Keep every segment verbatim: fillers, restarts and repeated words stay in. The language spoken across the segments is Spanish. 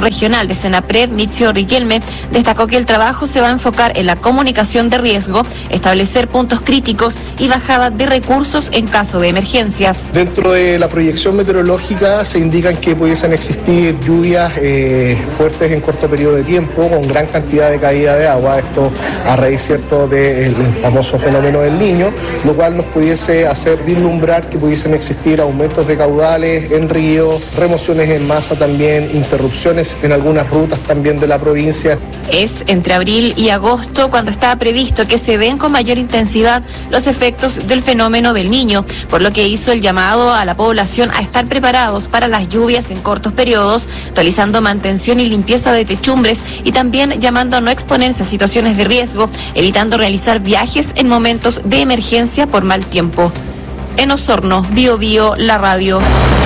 regional de Senapred, Michio Riquelme, destacó que el trabajo se va a enfocar en la comunicación de riesgo, establecer puntos críticos y bajada de recursos en caso de emergencias. Dentro de la proyección meteorológica se indican que pudiesen existir lluvias eh, fuertes en corto periodo de tiempo, con gran cantidad de caída de agua, esto a raíz, cierto, del famoso fenómeno del Niño, lo cual nos pudiese hacer vislumbrar que pudiesen existir aumentos de caudales en ríos, remociones en masa también, interrupciones en algunas rutas también de la provincia. Es entre abril y agosto cuando estaba previsto que se den con mayor intensidad los efectos del fenómeno del Niño, por lo que hizo el llamado a la población a estar preparados para las lluvias en cortos periodos, realizando mantención y limpieza de techumbres y también llamando a no exponerse a situaciones de riesgo, evitando realizar viajes en momentos de emergencia por mal tiempo. En Osorno, Bio Bio, la radio.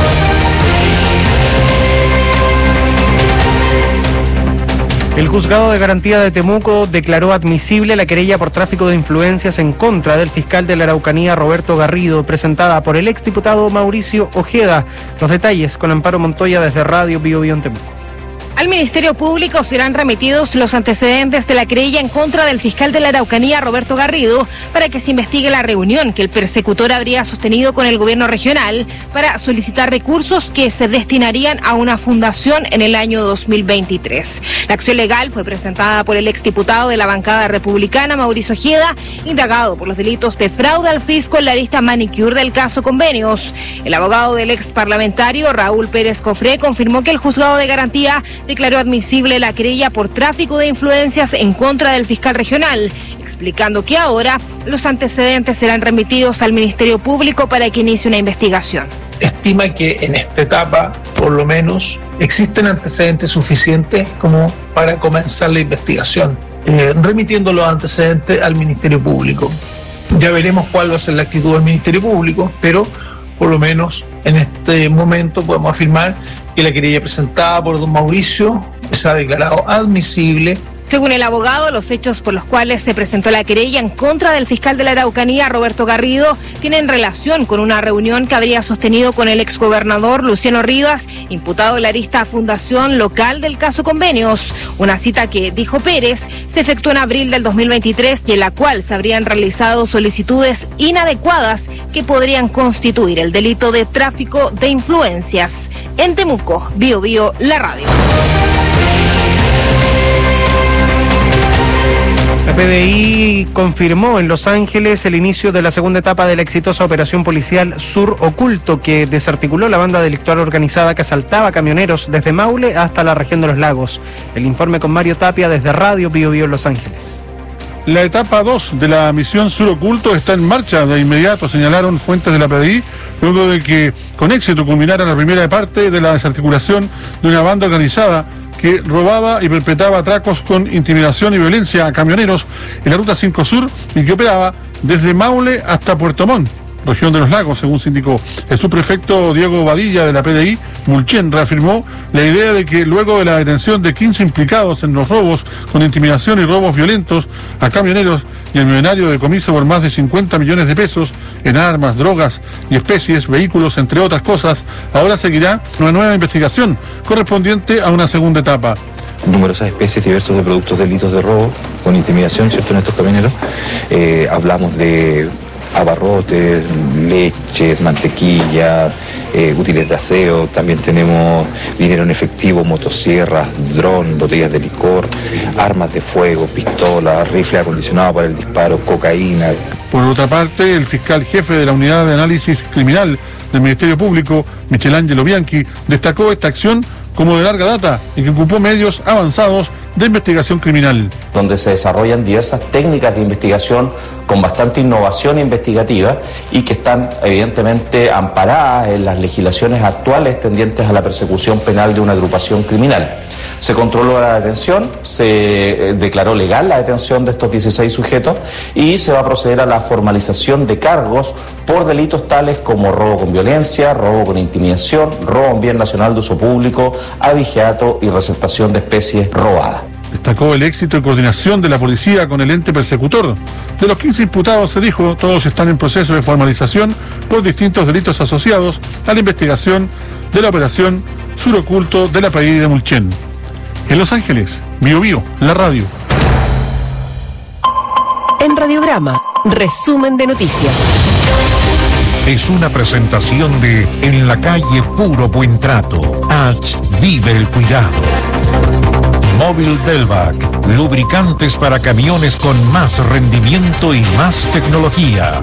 El juzgado de garantía de Temuco declaró admisible la querella por tráfico de influencias en contra del fiscal de la Araucanía, Roberto Garrido, presentada por el exdiputado Mauricio Ojeda. Los detalles con Amparo Montoya desde Radio Bio Bio en Temuco. Al Ministerio Público serán remitidos los antecedentes de la querella en contra del fiscal de la Araucanía, Roberto Garrido, para que se investigue la reunión que el persecutor habría sostenido con el gobierno regional para solicitar recursos que se destinarían a una fundación en el año dos mil veintitrés. La acción legal fue presentada por el exdiputado de la bancada republicana, Mauricio Ojeda, indagado por los delitos de fraude al fisco en la lista manicure del caso Convenios. El abogado del ex parlamentario, Raúl Pérez Cofré, confirmó que el juzgado de garantía declaró admisible la querella por tráfico de influencias en contra del fiscal regional, explicando que ahora los antecedentes serán remitidos al Ministerio Público para que inicie una investigación. Estima que en esta etapa, por lo menos, existen antecedentes suficientes como para comenzar la investigación, eh, remitiendo los antecedentes al Ministerio Público. Ya veremos cuál va a ser la actitud del Ministerio Público, pero por lo menos en este momento podemos afirmar que la querella presentada por don Mauricio se ha declarado admisible. Según el abogado, los hechos por los cuales se presentó la querella en contra del fiscal de la Araucanía, Roberto Garrido, tienen relación con una reunión que habría sostenido con el exgobernador Luciano Rivas, imputado en la arista Fundación Local del caso Convenios. Una cita que, dijo Pérez, se efectuó en abril del dos mil veintitrés y en la cual se habrían realizado solicitudes inadecuadas que podrían constituir el delito de tráfico de influencias. En Temuco, Bio Bio, la radio. La P D I confirmó en Los Ángeles el inicio de la segunda etapa de la exitosa operación policial Sur Oculto, que desarticuló la banda delictual organizada que asaltaba camioneros desde Maule hasta la región de los lagos. El informe con Mario Tapia desde Radio Bio Bio Los Ángeles. La etapa dos de la misión Sur Oculto está en marcha de inmediato, señalaron fuentes de la P D I, luego de que con éxito culminara la primera parte de la desarticulación de una banda organizada que robaba y perpetraba atracos con intimidación y violencia a camioneros en la Ruta cinco Sur y que operaba desde Maule hasta Puerto Montt, región de los lagos, según se indicó. El subprefecto Diego Badilla de la P D I, Mulchen, reafirmó la idea de que luego de la detención de quince implicados en los robos con intimidación y robos violentos a camioneros y el millonario decomiso por más de cincuenta millones de pesos en armas, drogas y especies, vehículos, entre otras cosas, ahora seguirá una nueva investigación correspondiente a una segunda etapa. Numerosas especies diversas de productos delitos de robo con intimidación, ¿cierto?, en estos camioneros. Eh, hablamos de abarrotes, leches, mantequilla, eh, útiles de aseo, también tenemos dinero en efectivo, motosierras, dron, botellas de licor, armas de fuego, pistolas, rifle acondicionado para el disparo, cocaína. Por otra parte, el fiscal jefe de la Unidad de Análisis Criminal del Ministerio Público, Michelangelo Bianchi, destacó esta acción como de larga data y que ocupó medios avanzados de investigación criminal. Donde se desarrollan diversas técnicas de investigación con bastante innovación investigativa y que están evidentemente amparadas en las legislaciones actuales tendientes a la persecución penal de una agrupación criminal. Se controló la detención, se declaró legal la detención de estos dieciséis sujetos y se va a proceder a la formalización de cargos por delitos tales como robo con violencia, robo con intimidación, robo en bien nacional de uso público, abigeato y receptación de especies robadas. Destacó el éxito y coordinación de la policía con el ente persecutor. De los quince imputados, se dijo, todos están en proceso de formalización por distintos delitos asociados a la investigación de la operación Sur Oculto de la P D I de Mulchen. En Los Ángeles, Bio Bio, la radio. En Radiograma, resumen de noticias. Es una presentación de En la calle Puro Buen Trato. H. Vive el cuidado. Móvil Delvac. Lubricantes para camiones con más rendimiento y más tecnología.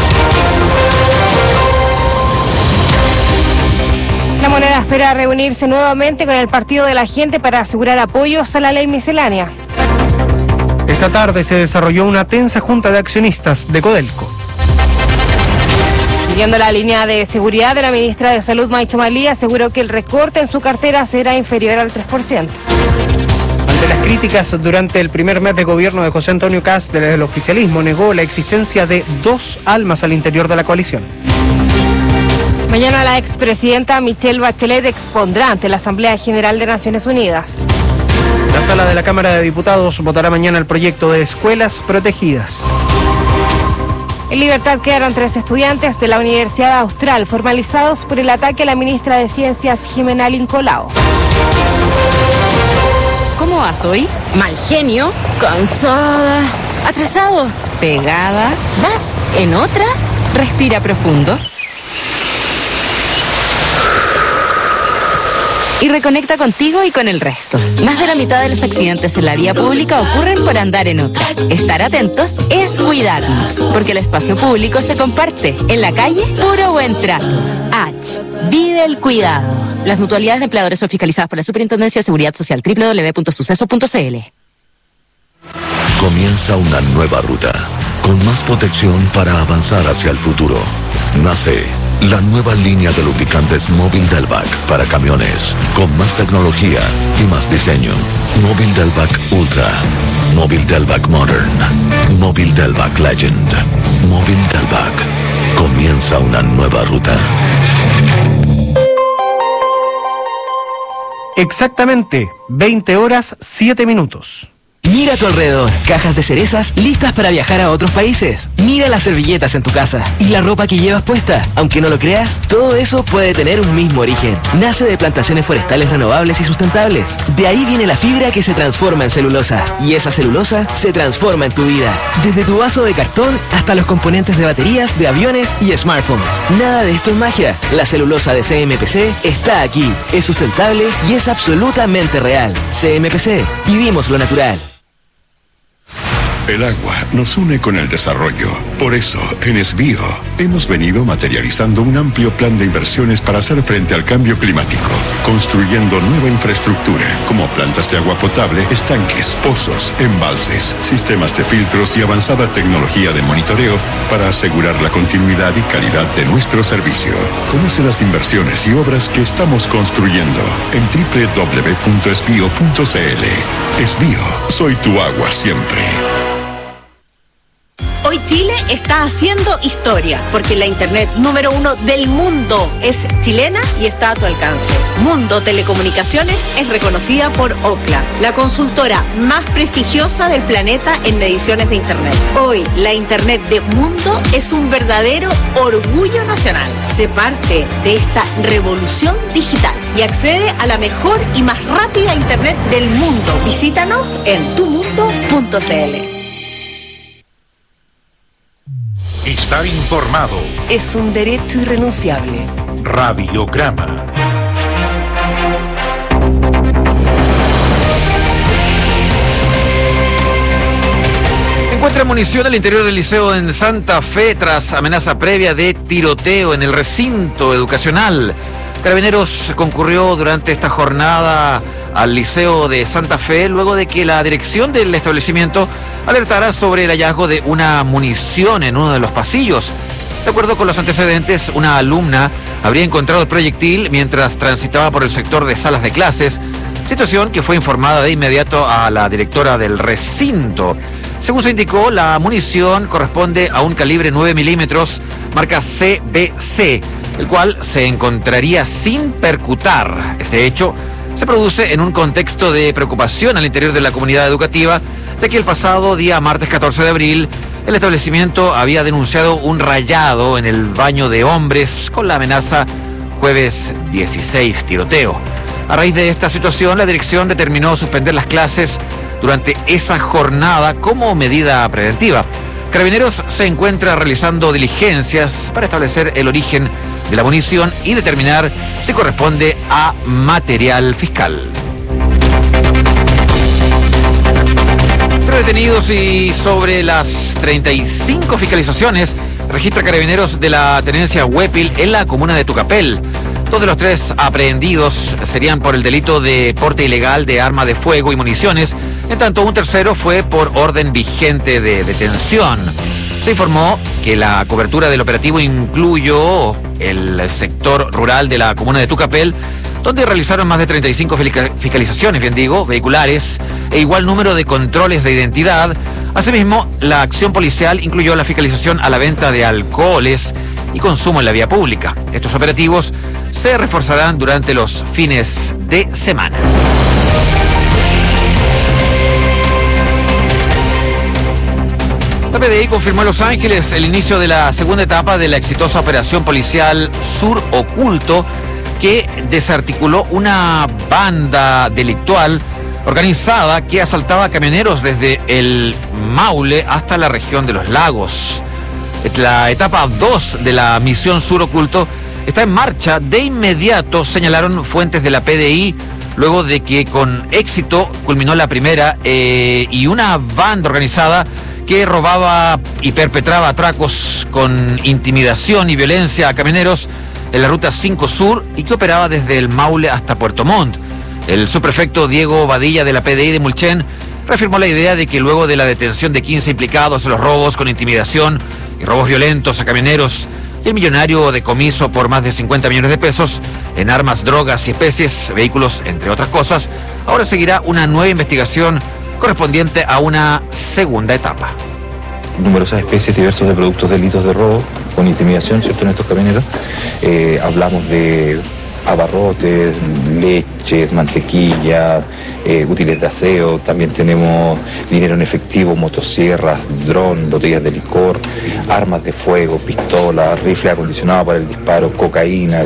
La Moneda espera reunirse nuevamente con el Partido de la Gente para asegurar apoyos a la ley miscelánea. Esta tarde se desarrolló una tensa junta de accionistas de Codelco. Siguiendo la línea de seguridad de la ministra de Salud, Maicho Malí, aseguró que el recorte en su cartera será inferior al tres por ciento. Ante las críticas durante el primer mes de gobierno de José Antonio Kast, desde el oficialismo negó la existencia de dos almas al interior de la coalición. Mañana la expresidenta Michelle Bachelet expondrá ante la Asamblea General de Naciones Unidas. La sala de la Cámara de Diputados votará mañana el proyecto de escuelas protegidas. En libertad quedaron tres estudiantes de la Universidad Austral formalizados por el ataque a la ministra de Ciencias, Jimena Lincolao. ¿Cómo vas hoy? Mal genio, cansada, atrasado, pegada. ¿Vas en otra? Respira profundo. Y reconecta contigo y con el resto. Más de la mitad de los accidentes en la vía pública ocurren por andar en otra. Estar atentos es cuidarnos, porque el espacio público se comparte. En la calle, puro buen trato. H. Vive el cuidado. Las mutualidades de empleadores son fiscalizadas por la Superintendencia de Seguridad Social. doble u doble u doble u punto suceso punto c l. Comienza una nueva ruta, con más protección para avanzar hacia el futuro. Nace la nueva línea de lubricantes Móvil Delvac para camiones, con más tecnología y más diseño. Móvil Delvac Ultra, Móvil Delvac Modern, Móvil Delvac Legend, Móvil Delvac. Comienza una nueva ruta. Exactamente, veinte horas, siete minutos. Mira a tu alrededor, cajas de cerezas listas para viajar a otros países. Mira las servilletas en tu casa y la ropa que llevas puesta. Aunque no lo creas, todo eso puede tener un mismo origen. Nace de plantaciones forestales renovables y sustentables. De ahí viene la fibra que se transforma en celulosa. Y esa celulosa se transforma en tu vida. Desde tu vaso de cartón hasta los componentes de baterías, de aviones y smartphones. Nada de esto es magia. La celulosa de C M P C está aquí. Es sustentable y es absolutamente real. C M P C. Vivimos lo natural. El agua nos une con el desarrollo. Por eso, en Esbio, hemos venido materializando un amplio plan de inversiones para hacer frente al cambio climático, construyendo nueva infraestructura, como plantas de agua potable, estanques, pozos, embalses, sistemas de filtros y avanzada tecnología de monitoreo para asegurar la continuidad y calidad de nuestro servicio. Conoce las inversiones y obras que estamos construyendo en doble u doble u doble u punto esbio punto c l. Esbio, soy tu agua siempre. Hoy Chile está haciendo historia, porque la internet número uno del mundo es chilena y está a tu alcance. Mundo Telecomunicaciones es reconocida por Ookla, la consultora más prestigiosa del planeta en mediciones de internet. Hoy, la internet de Mundo es un verdadero orgullo nacional. Sé parte de esta revolución digital y accede a la mejor y más rápida internet del mundo. Visítanos en tu mundo punto c l. Estar informado es un derecho irrenunciable. Radiograma. Encuentra munición al interior del liceo en Santa Fe tras amenaza previa de tiroteo en el recinto educacional. Carabineros concurrió durante esta jornada al liceo de Santa Fe luego de que la dirección del establecimiento alertara sobre el hallazgo de una munición en uno de los pasillos. De acuerdo con los antecedentes, una alumna habría encontrado el proyectil mientras transitaba por el sector de salas de clases, situación que fue informada de inmediato a la directora del recinto. Según se indicó, la munición corresponde a un calibre nueve milímetros, marca C B C, el cual se encontraría sin percutar. Este hecho se produce en un contexto de preocupación al interior de la comunidad educativa, ya que el pasado día martes catorce de abril, el establecimiento había denunciado un rayado en el baño de hombres con la amenaza jueves dieciséis tiroteo. A raíz de esta situación, la dirección determinó suspender las clases durante esa jornada como medida preventiva. Carabineros se encuentra realizando diligencias para establecer el origen de la munición y determinar si corresponde a material fiscal. Tres detenidos y sobre las treinta y cinco fiscalizaciones registra Carabineros de la tenencia Huépil en la comuna de Tucapel. Dos de los tres aprehendidos serían por el delito de porte ilegal de arma de fuego y municiones, en tanto un tercero fue por orden vigente de detención. Se informó que la cobertura del operativo incluyó el sector rural de la comuna de Tucapel, donde realizaron más de treinta y cinco fiscalizaciones, bien digo, vehiculares, e igual número de controles de identidad. Asimismo, la acción policial incluyó la fiscalización a la venta de alcoholes y consumo en la vía pública. Estos operativos se reforzarán durante los fines de semana. La P D I confirmó en Los Ángeles el inicio de la segunda etapa de la exitosa operación policial Sur Oculto, que desarticuló una banda delictual organizada que asaltaba a camioneros desde el Maule hasta la región de los Lagos. La etapa dos de la misión Sur Oculto está en marcha de inmediato, señalaron fuentes de la P D I, luego de que con éxito culminó la primera eh, y una banda organizada que robaba y perpetraba atracos con intimidación y violencia a camioneros en la ruta cinco Sur y que operaba desde el Maule hasta Puerto Montt. El subprefecto Diego Badilla de la P D I de Mulchen reafirmó la idea de que luego de la detención de quince implicados en los robos con intimidación y robos violentos a camioneros y el millonario decomiso por más de cincuenta millones de pesos en armas, drogas y especies, vehículos, entre otras cosas, ahora seguirá una nueva investigación correspondiente a una segunda etapa. Numerosas especies diversas de productos delitos de robo con intimidación, ¿cierto?, en estos camioneros. Eh, hablamos de abarrotes, leches, mantequilla, eh, útiles de aseo. También tenemos dinero en efectivo, motosierras, dron, botellas de licor, armas de fuego, pistolas, rifle acondicionado para el disparo, cocaína.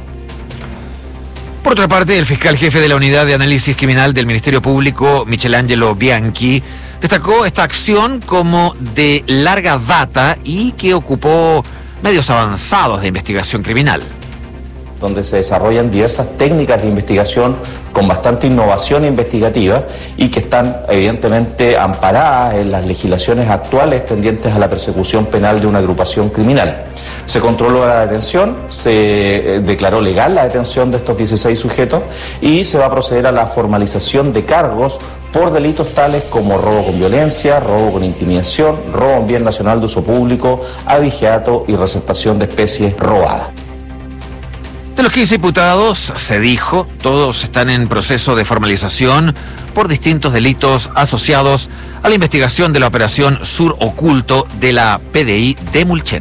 Por otra parte, el fiscal jefe de la Unidad de Análisis Criminal del Ministerio Público, Michelangelo Bianchi, destacó esta acción como de larga data y que ocupó medios avanzados de investigación criminal, donde se desarrollan diversas técnicas de investigación con bastante innovación investigativa y que están evidentemente amparadas en las legislaciones actuales tendientes a la persecución penal de una agrupación criminal. Se controló la detención, se declaró legal la detención de estos dieciséis sujetos y se va a proceder a la formalización de cargos por delitos tales como robo con violencia, robo con intimidación, robo en bien nacional de uso público, abigeato y receptación de especies robadas. De los quince imputados, se dijo, todos están en proceso de formalización por distintos delitos asociados a la investigación de la operación Sur Oculto de la P D I de Mulchen.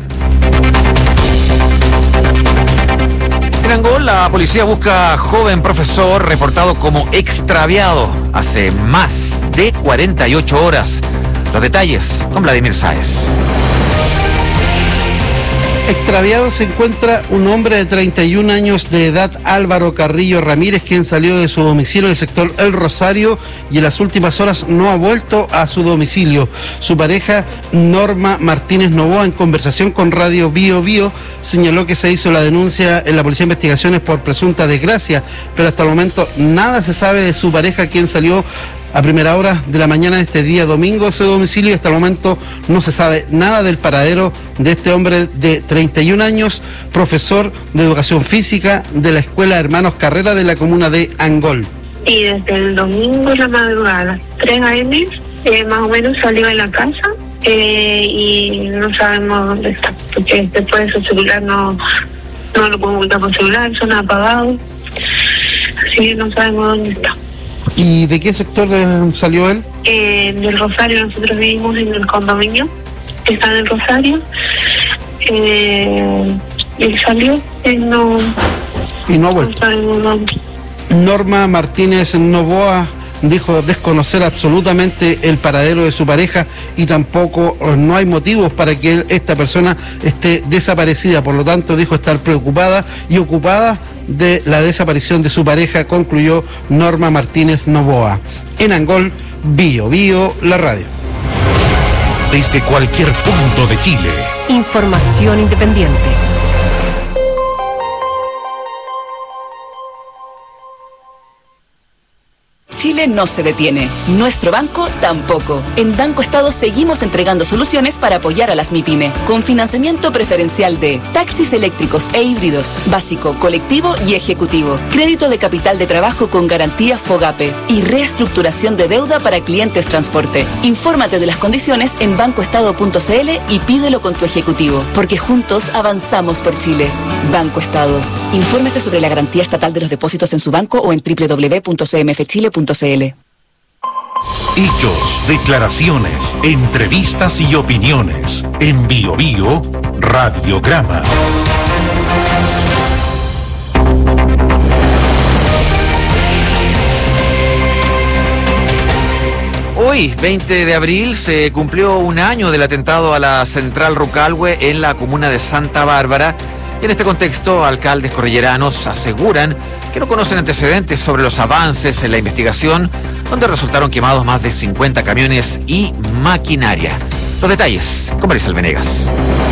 En Angol, la policía busca a joven profesor reportado como extraviado hace más de cuarenta y ocho horas. Los detalles con Vladimir Sáez. Extraviado se encuentra un hombre de treinta y un años de edad, Álvaro Carrillo Ramírez, quien salió de su domicilio del sector El Rosario y en las últimas horas no ha vuelto a su domicilio. Su pareja, Norma Martínez Novoa, en conversación con Radio Bio Bio, señaló que se hizo la denuncia en la Policía de Investigaciones por presunta desgracia, pero hasta el momento nada se sabe de su pareja, quien salió a primera hora de la mañana de este día domingo de su domicilio, y hasta el momento no se sabe nada del paradero de este hombre de treinta y un años, profesor de educación física de la Escuela Hermanos Carrera de la comuna de Angol. Y desde el domingo en la madrugada, a las tres a eme, eh, más o menos salió de la casa eh, y no sabemos dónde está, porque después de su celular no, no lo podemos ubicar por celular, son apagados, así que no sabemos dónde está. ¿Y de qué sector salió él? Eh, del Rosario, nosotros vivimos en el condominio, que está en el Rosario. Eh, él salió, él no... Y no ha vuelto. No sabemos dónde. Norma Martínez Novoa dijo desconocer absolutamente el paradero de su pareja y tampoco no hay motivos para que él, esta persona esté desaparecida. Por lo tanto, dijo estar preocupada y ocupada de la desaparición de su pareja, concluyó Norma Martínez Novoa. En Angol, Bio Bio, la radio. Desde cualquier punto de Chile. Información independiente. Chile no se detiene. Nuestro banco tampoco. En Banco Estado seguimos entregando soluciones para apoyar a las MIPYME, con financiamiento preferencial de taxis eléctricos e híbridos, básico, colectivo y ejecutivo, crédito de capital de trabajo con garantía FOGAPE y reestructuración de deuda para clientes transporte. Infórmate de las condiciones en bancoestado punto c l y pídelo con tu ejecutivo, porque juntos avanzamos por Chile. Banco Estado. Infórmese sobre la garantía estatal de los depósitos en su banco o en doble u doble u doble u punto c m f chile punto c l. Hechos, declaraciones, entrevistas y opiniones. En Bio Bio, Radiograma. Hoy, veinte de abril, se cumplió un año del atentado a la Central Rucalhue en la comuna de Santa Bárbara. Y en este contexto, alcaldes cordilleranos aseguran que no conocen antecedentes sobre los avances en la investigación, donde resultaron quemados más de cincuenta camiones y maquinaria. Los detalles con Marisol Venegas.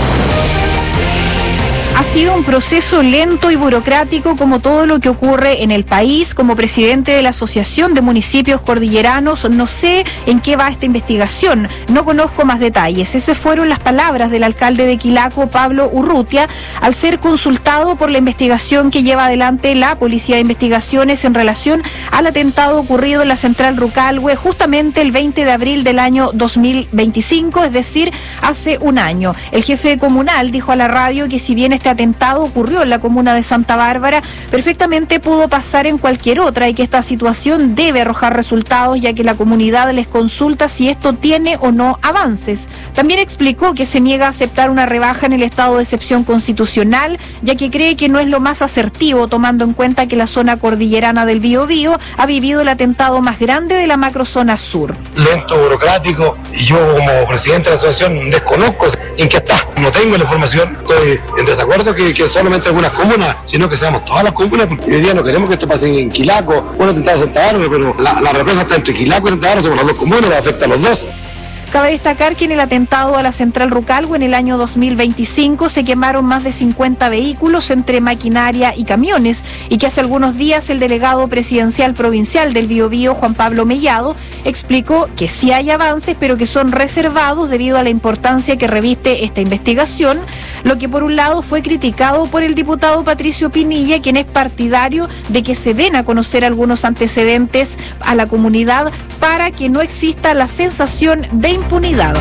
Ha sido un proceso lento y burocrático, como todo lo que ocurre en el país. Como presidente de la Asociación de Municipios Cordilleranos, no sé en qué va esta investigación, no conozco más detalles. Esas fueron las palabras del alcalde de Quilaco, Pablo Urrutia, al ser consultado por la investigación que lleva adelante la Policía de Investigaciones en relación al atentado ocurrido en la Central Rucalhue justamente el veinte de abril del año dos mil veinticinco, es decir, hace un año. El jefe comunal dijo a la radio que si bien este atentado ocurrió en la comuna de Santa Bárbara, perfectamente pudo pasar en cualquier otra y que esta situación debe arrojar resultados, ya que la comunidad les consulta si esto tiene o no avances. También explicó que se niega a aceptar una rebaja en el estado de excepción constitucional, ya que cree que no es lo más asertivo, tomando en cuenta que la zona cordillerana del Biobío ha vivido el atentado más grande de la macrozona sur. Lento, burocrático, y yo como presidente de la asociación desconozco en qué está, no tengo la información, estoy en desacuerdo que, que solamente algunas comunas, sino que seamos todas las comunas, porque hoy día no queremos que esto pase en Quilaco, bueno, atentado a Santa Bárbara, pero la, la represa está entre Quilaco y Santa Bárbara, somos las dos comunas, nos afecta a los dos. Cabe destacar que en el atentado a la Central Rucalhue en el año dos mil veinticinco se quemaron más de cincuenta vehículos entre maquinaria y camiones, y que hace algunos días el delegado presidencial provincial del Biobío, Juan Pablo Mellado, explicó que sí hay avances, pero que son reservados debido a la importancia que reviste esta investigación, lo que por un lado fue criticado por el diputado Patricio Pinilla, quien es partidario de que se den a conocer algunos antecedentes a la comunidad para que no exista la sensación de impunidad.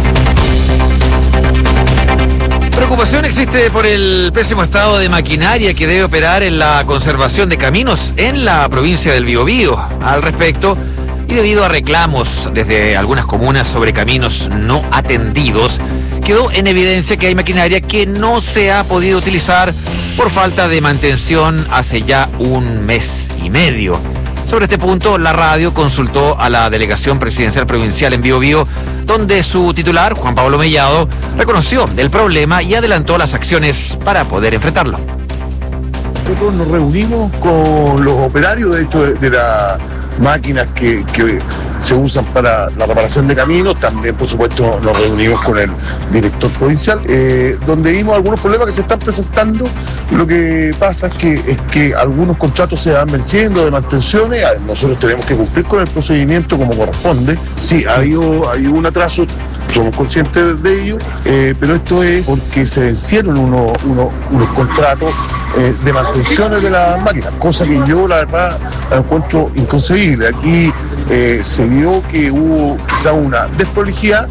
Preocupación existe por el pésimo estado de maquinaria que debe operar en la conservación de caminos en la provincia del Biobío. Al respecto, y debido a reclamos desde algunas comunas sobre caminos no atendidos, quedó en evidencia que hay maquinaria que no se ha podido utilizar por falta de mantención hace ya un mes y medio. Sobre este punto, la radio consultó a la Delegación Presidencial Provincial en Biobío, donde su titular, Juan Pablo Mellado, reconoció el problema y adelantó las acciones para poder enfrentarlo. Nosotros nos reunimos con los operarios, de hecho, de, de las máquinas que, que se usan para la reparación de caminos. También, por supuesto, nos reunimos con el director provincial, eh, donde vimos algunos problemas que se están presentando. Lo que pasa es que, es que algunos contratos se van venciendo de mantenciones. Nosotros tenemos que cumplir con el procedimiento como corresponde. Sí, ha habido, ha habido un atraso, somos conscientes de ello, eh, pero esto es porque se vencieron unos, unos, unos contratos eh, de mantenciones de las máquinas, cosa que yo la verdad la encuentro inconcebible. Aquí eh, se vio que hubo quizá una desprolijidad.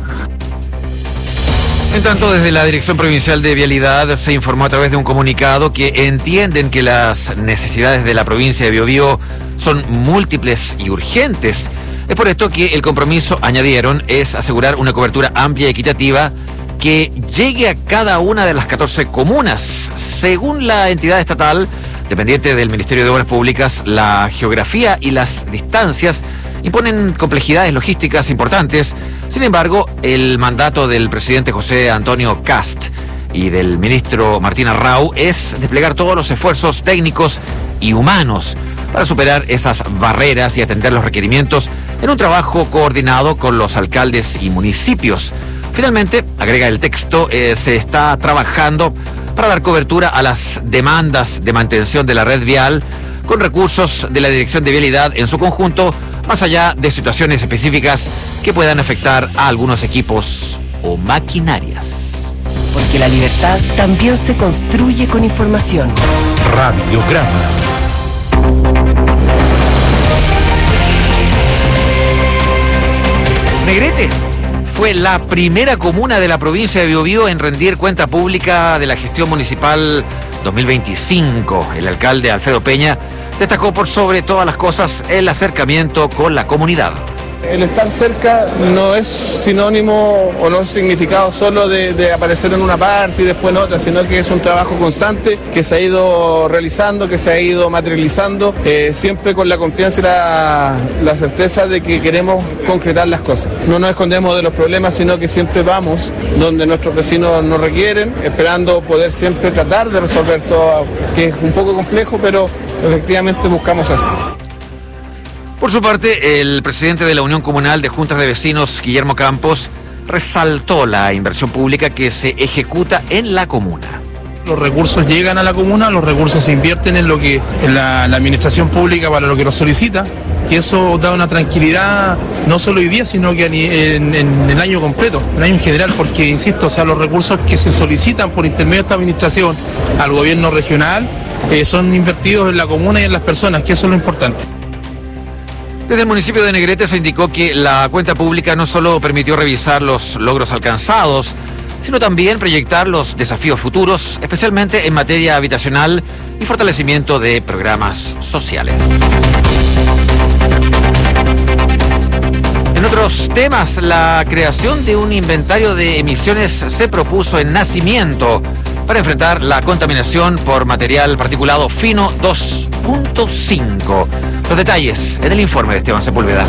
En tanto, desde la Dirección Provincial de Vialidad se informó a través de un comunicado que entienden que las necesidades de la provincia de Biobío son múltiples y urgentes. Es por esto que el compromiso, añadieron, es asegurar una cobertura amplia y equitativa que llegue a cada una de las catorce comunas. Según la entidad estatal, dependiente del Ministerio de Obras Públicas, la geografía y las distancias imponen complejidades logísticas importantes. Sin embargo, el mandato del presidente José Antonio Kast y del ministro Martín Arrau es desplegar todos los esfuerzos técnicos y humanos para superar esas barreras y atender los requerimientos en un trabajo coordinado con los alcaldes y municipios. Finalmente, agrega el texto, eh, se está trabajando para dar cobertura a las demandas de mantención de la red vial con recursos de la Dirección de Vialidad en su conjunto, más allá de situaciones específicas que puedan afectar a algunos equipos o maquinarias. Porque la libertad también se construye con información. Radiograma. Negrete fue la primera comuna de la provincia de Biobío en rendir cuenta pública de la gestión municipal dos mil veinticinco. El alcalde Alfredo Peña destacó por sobre todas las cosas el acercamiento con la comunidad. El estar cerca no es sinónimo o no es significado solo de, de aparecer en una parte y después en otra, sino que es un trabajo constante que se ha ido realizando, que se ha ido materializando, eh, siempre con la confianza y la, la certeza de que queremos concretar las cosas. No nos escondemos de los problemas, sino que siempre vamos donde nuestros vecinos nos requieren, esperando poder siempre tratar de resolver todo, que es un poco complejo, pero efectivamente buscamos eso. Por su parte, el presidente de la Unión Comunal de Juntas de Vecinos, Guillermo Campos, resaltó la inversión pública que se ejecuta en la comuna. Los recursos llegan a la comuna, los recursos se invierten en lo que en la, la administración pública para lo que nos solicita, y eso da una tranquilidad no solo hoy día, sino que en, en, en el año completo, el año en general, porque insisto, o sea, los recursos que se solicitan por intermedio de esta administración al gobierno regional eh, son invertidos en la comuna y en las personas, que eso es lo importante. Desde el municipio de Negrete se indicó que la cuenta pública no solo permitió revisar los logros alcanzados, sino también proyectar los desafíos futuros, especialmente en materia habitacional y fortalecimiento de programas sociales. En otros temas, la creación de un inventario de emisiones se propuso en Nacimiento para enfrentar la contaminación por material particulado fino dos punto cinco. Los detalles en el informe de Esteban Sepúlveda.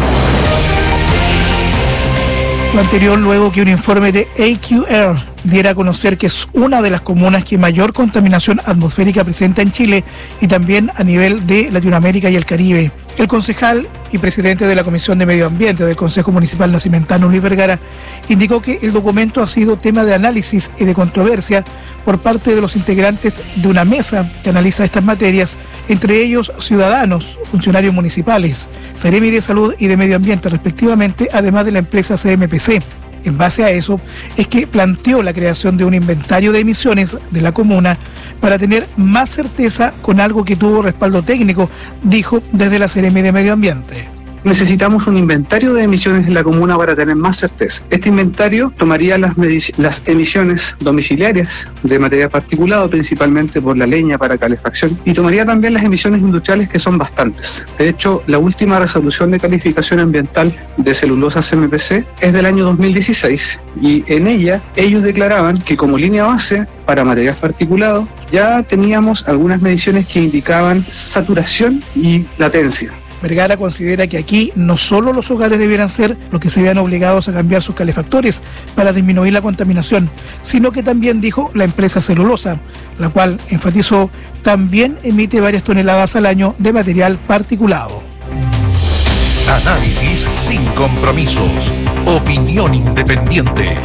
Lo anterior luego que un informe de A Q R diera a conocer que es una de las comunas que mayor contaminación atmosférica presenta en Chile y también a nivel de Latinoamérica y el Caribe. El concejal y presidente de la Comisión de Medio Ambiente del Consejo Municipal Nacimentano, Luis Vergara, indicó que el documento ha sido tema de análisis y de controversia por parte de los integrantes de una mesa que analiza estas materias, entre ellos ciudadanos, funcionarios municipales, Seremi de Salud y de Medio Ambiente respectivamente, además de la empresa C M P C. En base a eso, es que planteó la creación de un inventario de emisiones de la comuna para tener más certeza con algo que tuvo respaldo técnico, dijo desde la Seremi de Medio Ambiente. Necesitamos un inventario de emisiones en la comuna para tener más certeza. Este inventario tomaría las, las emisiones domiciliarias de material particulado, principalmente por la leña para calefacción, y tomaría también las emisiones industriales, que son bastantes. De hecho, la última resolución de calificación ambiental de celulosa C M P C es del año dos mil dieciséis, y en ella ellos declaraban que como línea base para material particulado ya teníamos algunas mediciones que indicaban saturación y latencia. Vergara considera que aquí no solo los hogares debieran ser los que se vean obligados a cambiar sus calefactores para disminuir la contaminación, sino que también, dijo, la empresa celulosa, la cual, enfatizó, también emite varias toneladas al año de material particulado. Análisis sin compromisos. Opinión independiente.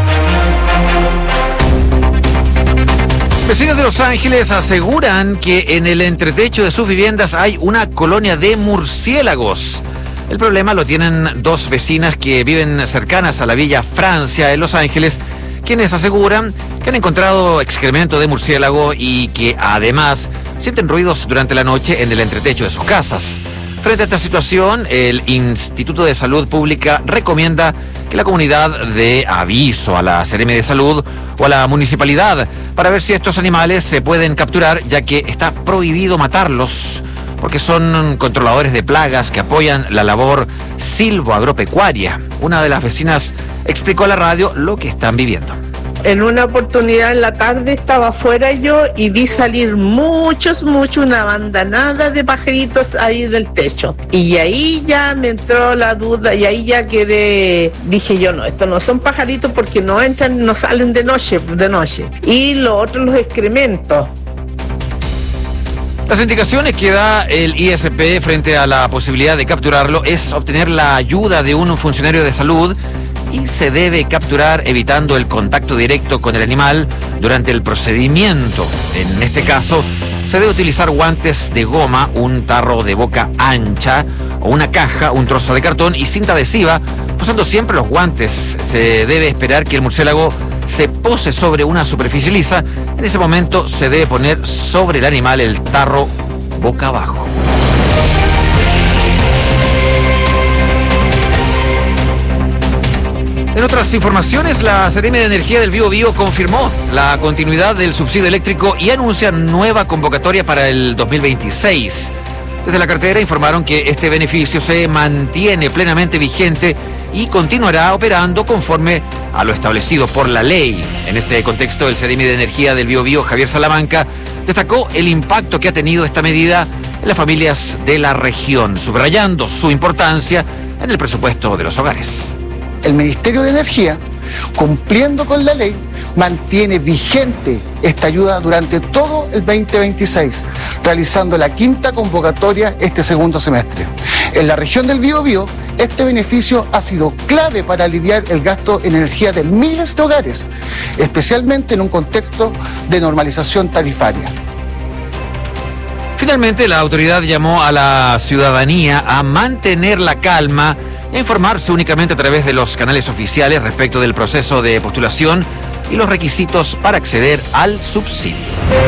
Vecinos de Los Ángeles aseguran que en el entretecho de sus viviendas hay una colonia de murciélagos. El problema lo tienen dos vecinas que viven cercanas a la Villa Francia en Los Ángeles, quienes aseguran que han encontrado excremento de murciélago y que además sienten ruidos durante la noche en el entretecho de sus casas. Frente a esta situación, el Instituto de Salud Pública recomienda que la comunidad dé aviso a la Seremi de Salud o a la municipalidad para ver si estos animales se pueden capturar, ya que está prohibido matarlos, porque son controladores de plagas que apoyan la labor silvoagropecuaria. Una de las vecinas explicó a la radio lo que están viviendo. En una oportunidad en la tarde estaba afuera yo y vi salir muchos, muchos, una bandanada de pajaritos ahí del techo. Y ahí ya me entró la duda y ahí ya quedé, dije yo, no, estos no son pajaritos porque no entran, no salen de noche, de noche. Y lo otro, los excrementos. Las indicaciones que da el I S P frente a la posibilidad de capturarlo es obtener la ayuda de un funcionario de salud y se debe capturar evitando el contacto directo con el animal durante el procedimiento. En este caso, se debe utilizar guantes de goma, un tarro de boca ancha o una caja, un trozo de cartón y cinta adhesiva. Usando siempre los guantes, se debe esperar que el murciélago se pose sobre una superficie lisa. En ese momento se debe poner sobre el animal el tarro boca abajo. En otras informaciones, la Seremi de Energía del Biobío confirmó la continuidad del subsidio eléctrico y anuncia nueva convocatoria para el dos mil veintiséis. Desde la cartera informaron que este beneficio se mantiene plenamente vigente y continuará operando conforme a lo establecido por la ley. En este contexto, el Seremi de Energía del Biobío, Javier Salamanca, destacó el impacto que ha tenido esta medida en las familias de la región, subrayando su importancia en el presupuesto de los hogares. El Ministerio de Energía, cumpliendo con la ley, mantiene vigente esta ayuda durante todo el veinte veintiséis, realizando la quinta convocatoria este segundo semestre. En la región del Biobío, este beneficio ha sido clave para aliviar el gasto en energía de miles de hogares, especialmente en un contexto de normalización tarifaria. Finalmente, la autoridad llamó a la ciudadanía a mantener la calma e informarse únicamente a través de los canales oficiales respecto del proceso de postulación y los requisitos para acceder al subsidio.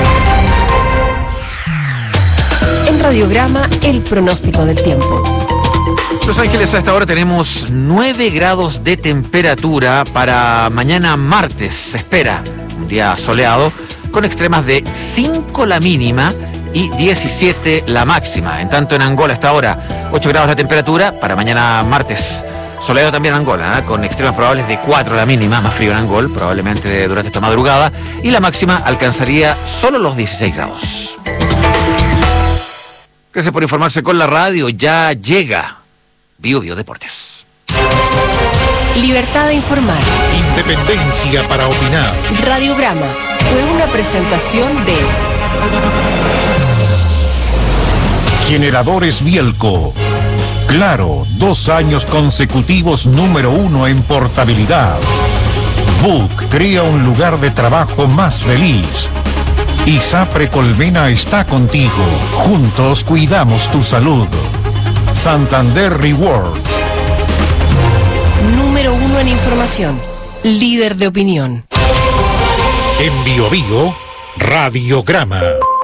En Radiograma, el pronóstico del tiempo. Los Ángeles, a esta hora tenemos nueve grados de temperatura. Para mañana martes se espera un día soleado con extremas de cinco la mínima y diecisiete la máxima. En tanto, en Angola, a esta hora, ocho grados de temperatura. Para mañana martes, soleado también en Angola, ¿eh? Con extremas probables de cuatro la mínima, más frío en Angol, probablemente durante esta madrugada, y la máxima alcanzaría solo los dieciséis grados. Gracias por informarse con la radio. Ya llega Bio Bio Deportes. Libertad de informar. Independencia para opinar. Radiograma fue una presentación de Generadores Bielco. Claro, dos años consecutivos número uno en portabilidad. Book crea un lugar de trabajo más feliz. ISAPRE Colmena está contigo. Juntos cuidamos tu salud. Santander Rewards. Número uno en información. Líder de opinión. En Bio Bio, Radiograma.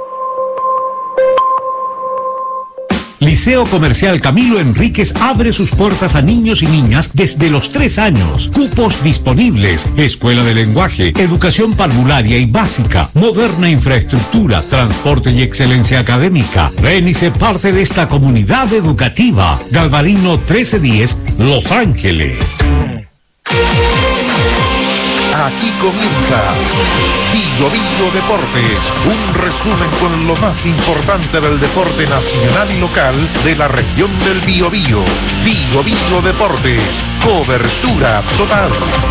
Liceo Comercial Camilo Enríquez abre sus puertas a niños y niñas desde los tres años. Cupos disponibles. Escuela de lenguaje, educación parvularia y básica, moderna infraestructura, transporte y excelencia académica. Ven y sé parte de esta comunidad educativa. Galvarino trece diez, Los Ángeles. Aquí comienza Bio Bio Deportes, un resumen con lo más importante del deporte nacional y local de la región del Biobío. Bio Bio Deportes, cobertura total.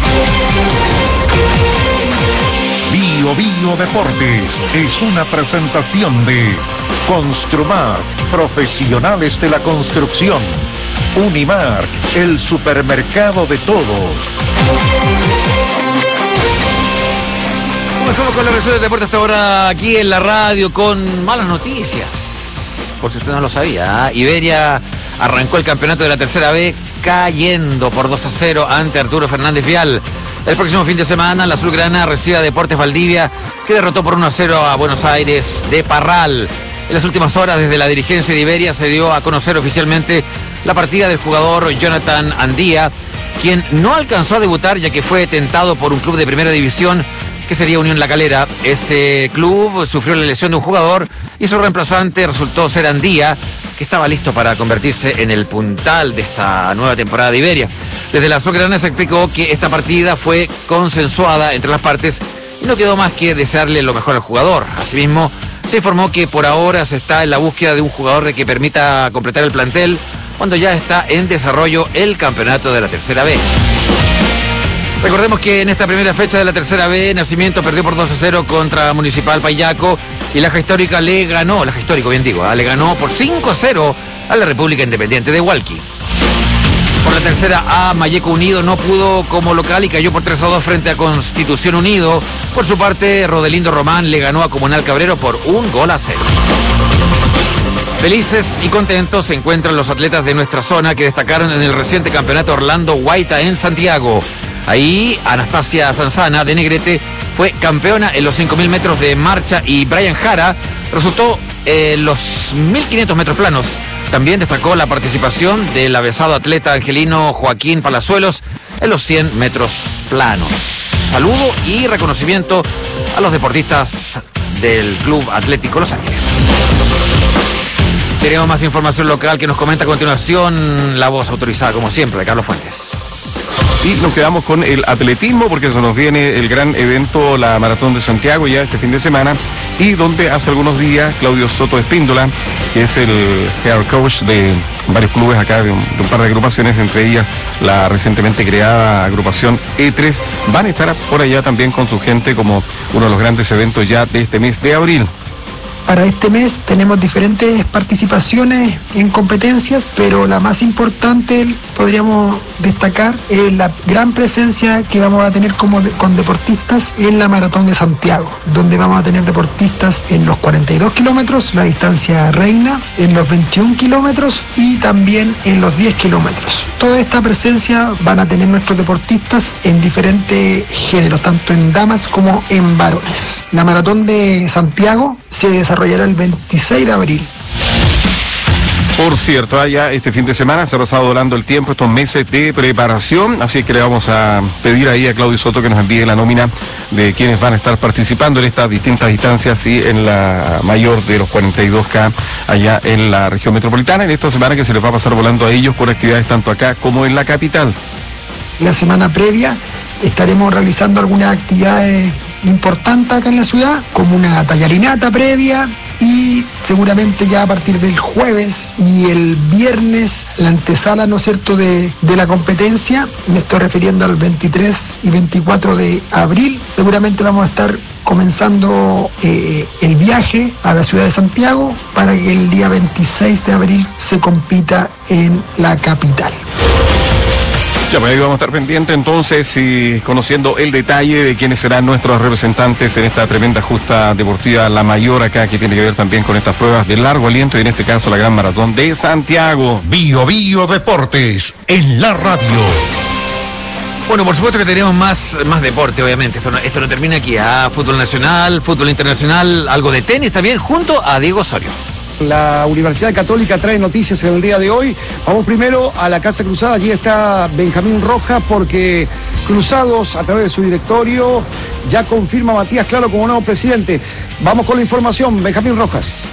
Bio Bio Deportes es una presentación de Construmark, profesionales de la construcción. Unimark, el supermercado de todos. Comenzamos con la versión de deporte hasta ahora aquí en la radio con malas noticias. Por si usted no lo sabía, ¿eh? Iberia arrancó el campeonato de la tercera B cayendo por dos a cero ante Arturo Fernández Vial. El próximo fin de semana la azulgrana recibe a Deportes Valdivia, que derrotó por uno a cero a Buenos Aires de Parral. En las últimas horas, desde la dirigencia de Iberia, se dio a conocer oficialmente la partida del jugador Jonathan Andía, quien no alcanzó a debutar ya que fue tentado por un club de primera división que sería Unión La Calera. Ese club sufrió la lesión de un jugador y su reemplazante resultó ser Andía, que estaba listo para convertirse en el puntal de esta nueva temporada de Iberia. Desde la azulgrana se explicó que esta partida fue consensuada entre las partes y no quedó más que desearle lo mejor al jugador. Asimismo, se informó que por ahora se está en la búsqueda de un jugador que permita completar el plantel cuando ya está en desarrollo el campeonato de la tercera B. Recordemos que en esta primera fecha de la tercera B, Nacimiento perdió por dos a cero contra Municipal Payaco y la Histórica le ganó, la Histórico bien digo, ¿eh? le ganó por cinco a cero a la República Independiente de Hualqui. Por la tercera A, Malleco Unido no pudo como local y cayó por tres a dos frente a Constitución Unido. Por su parte, Rodelindo Román le ganó a Comunal Cabrero por un gol a cero. Felices y contentos se encuentran los atletas de nuestra zona que destacaron en el reciente campeonato Orlando Guaita en Santiago. Ahí, Anastasia Sanzana de Negrete fue campeona en los cinco mil metros de marcha y Brian Jara resultó en los mil quinientos metros planos. También destacó la participación del avesado atleta angelino Joaquín Palazuelos en los cien metros planos. Saludo y reconocimiento a los deportistas del Club Atlético Los Ángeles. Tenemos más información local que nos comenta a continuación la voz autorizada, como siempre, de Carlos Fuentes. Y nos quedamos con el atletismo porque se nos viene el gran evento, la Maratón de Santiago, ya este fin de semana, y donde hace algunos días Claudio Soto Espíndola, que es el head coach de varios clubes acá, de un, de un par de agrupaciones, entre ellas la recientemente creada agrupación E tres, van a estar por allá también con su gente como uno de los grandes eventos ya de este mes de abril. Para este mes tenemos diferentes participaciones en competencias, pero la más importante podríamos destacar es la gran presencia que vamos a tener como de, con deportistas en la Maratón de Santiago, donde vamos a tener deportistas en los cuarenta y dos kilómetros, la distancia reina, en los veintiún kilómetros y también en los diez kilómetros. Toda esta presencia van a tener nuestros deportistas en diferentes géneros, tanto en damas como en varones. La Maratón de Santiago se desarrollará el veintiséis de abril. Por cierto, allá este fin de semana se ha pasado volando el tiempo, estos meses de preparación, así que le vamos a pedir ahí a Claudio Soto que nos envíe la nómina de quienes van a estar participando en estas distintas distancias y en la mayor de los cuarenta y dos K allá en la región metropolitana, en esta semana que se les va a pasar volando a ellos con actividades tanto acá como en la capital. La semana previa estaremos realizando algunas actividades importantes acá en la ciudad, como una tallarinata previa, y seguramente ya a partir del jueves y el viernes la antesala, ¿no es cierto?, de, de la competencia. Me estoy refiriendo al veintitrés y veinticuatro de abril. Seguramente vamos a estar comenzando eh, el viaje a la ciudad de Santiago para que el día veintiséis de abril se compita en la capital. Ya, pues ahí vamos a estar pendientes entonces y conociendo el detalle de quiénes serán nuestros representantes en esta tremenda justa deportiva, la mayor acá, que tiene que ver también con estas pruebas de largo aliento y en este caso la Gran Maratón de Santiago. Bio Bio Deportes en la radio. Bueno, por supuesto que tenemos más, más deporte, obviamente. Esto no, esto no termina aquí. ¿Ah? Fútbol nacional, fútbol internacional, algo de tenis también, junto a Diego Osorio. La Universidad Católica trae noticias en el día de hoy. Vamos primero a la Casa Cruzada. Allí está Benjamín Rojas, porque Cruzados, a través de su directorio, ya confirma a Matías Claro como nuevo presidente. Vamos con la información, Benjamín Rojas.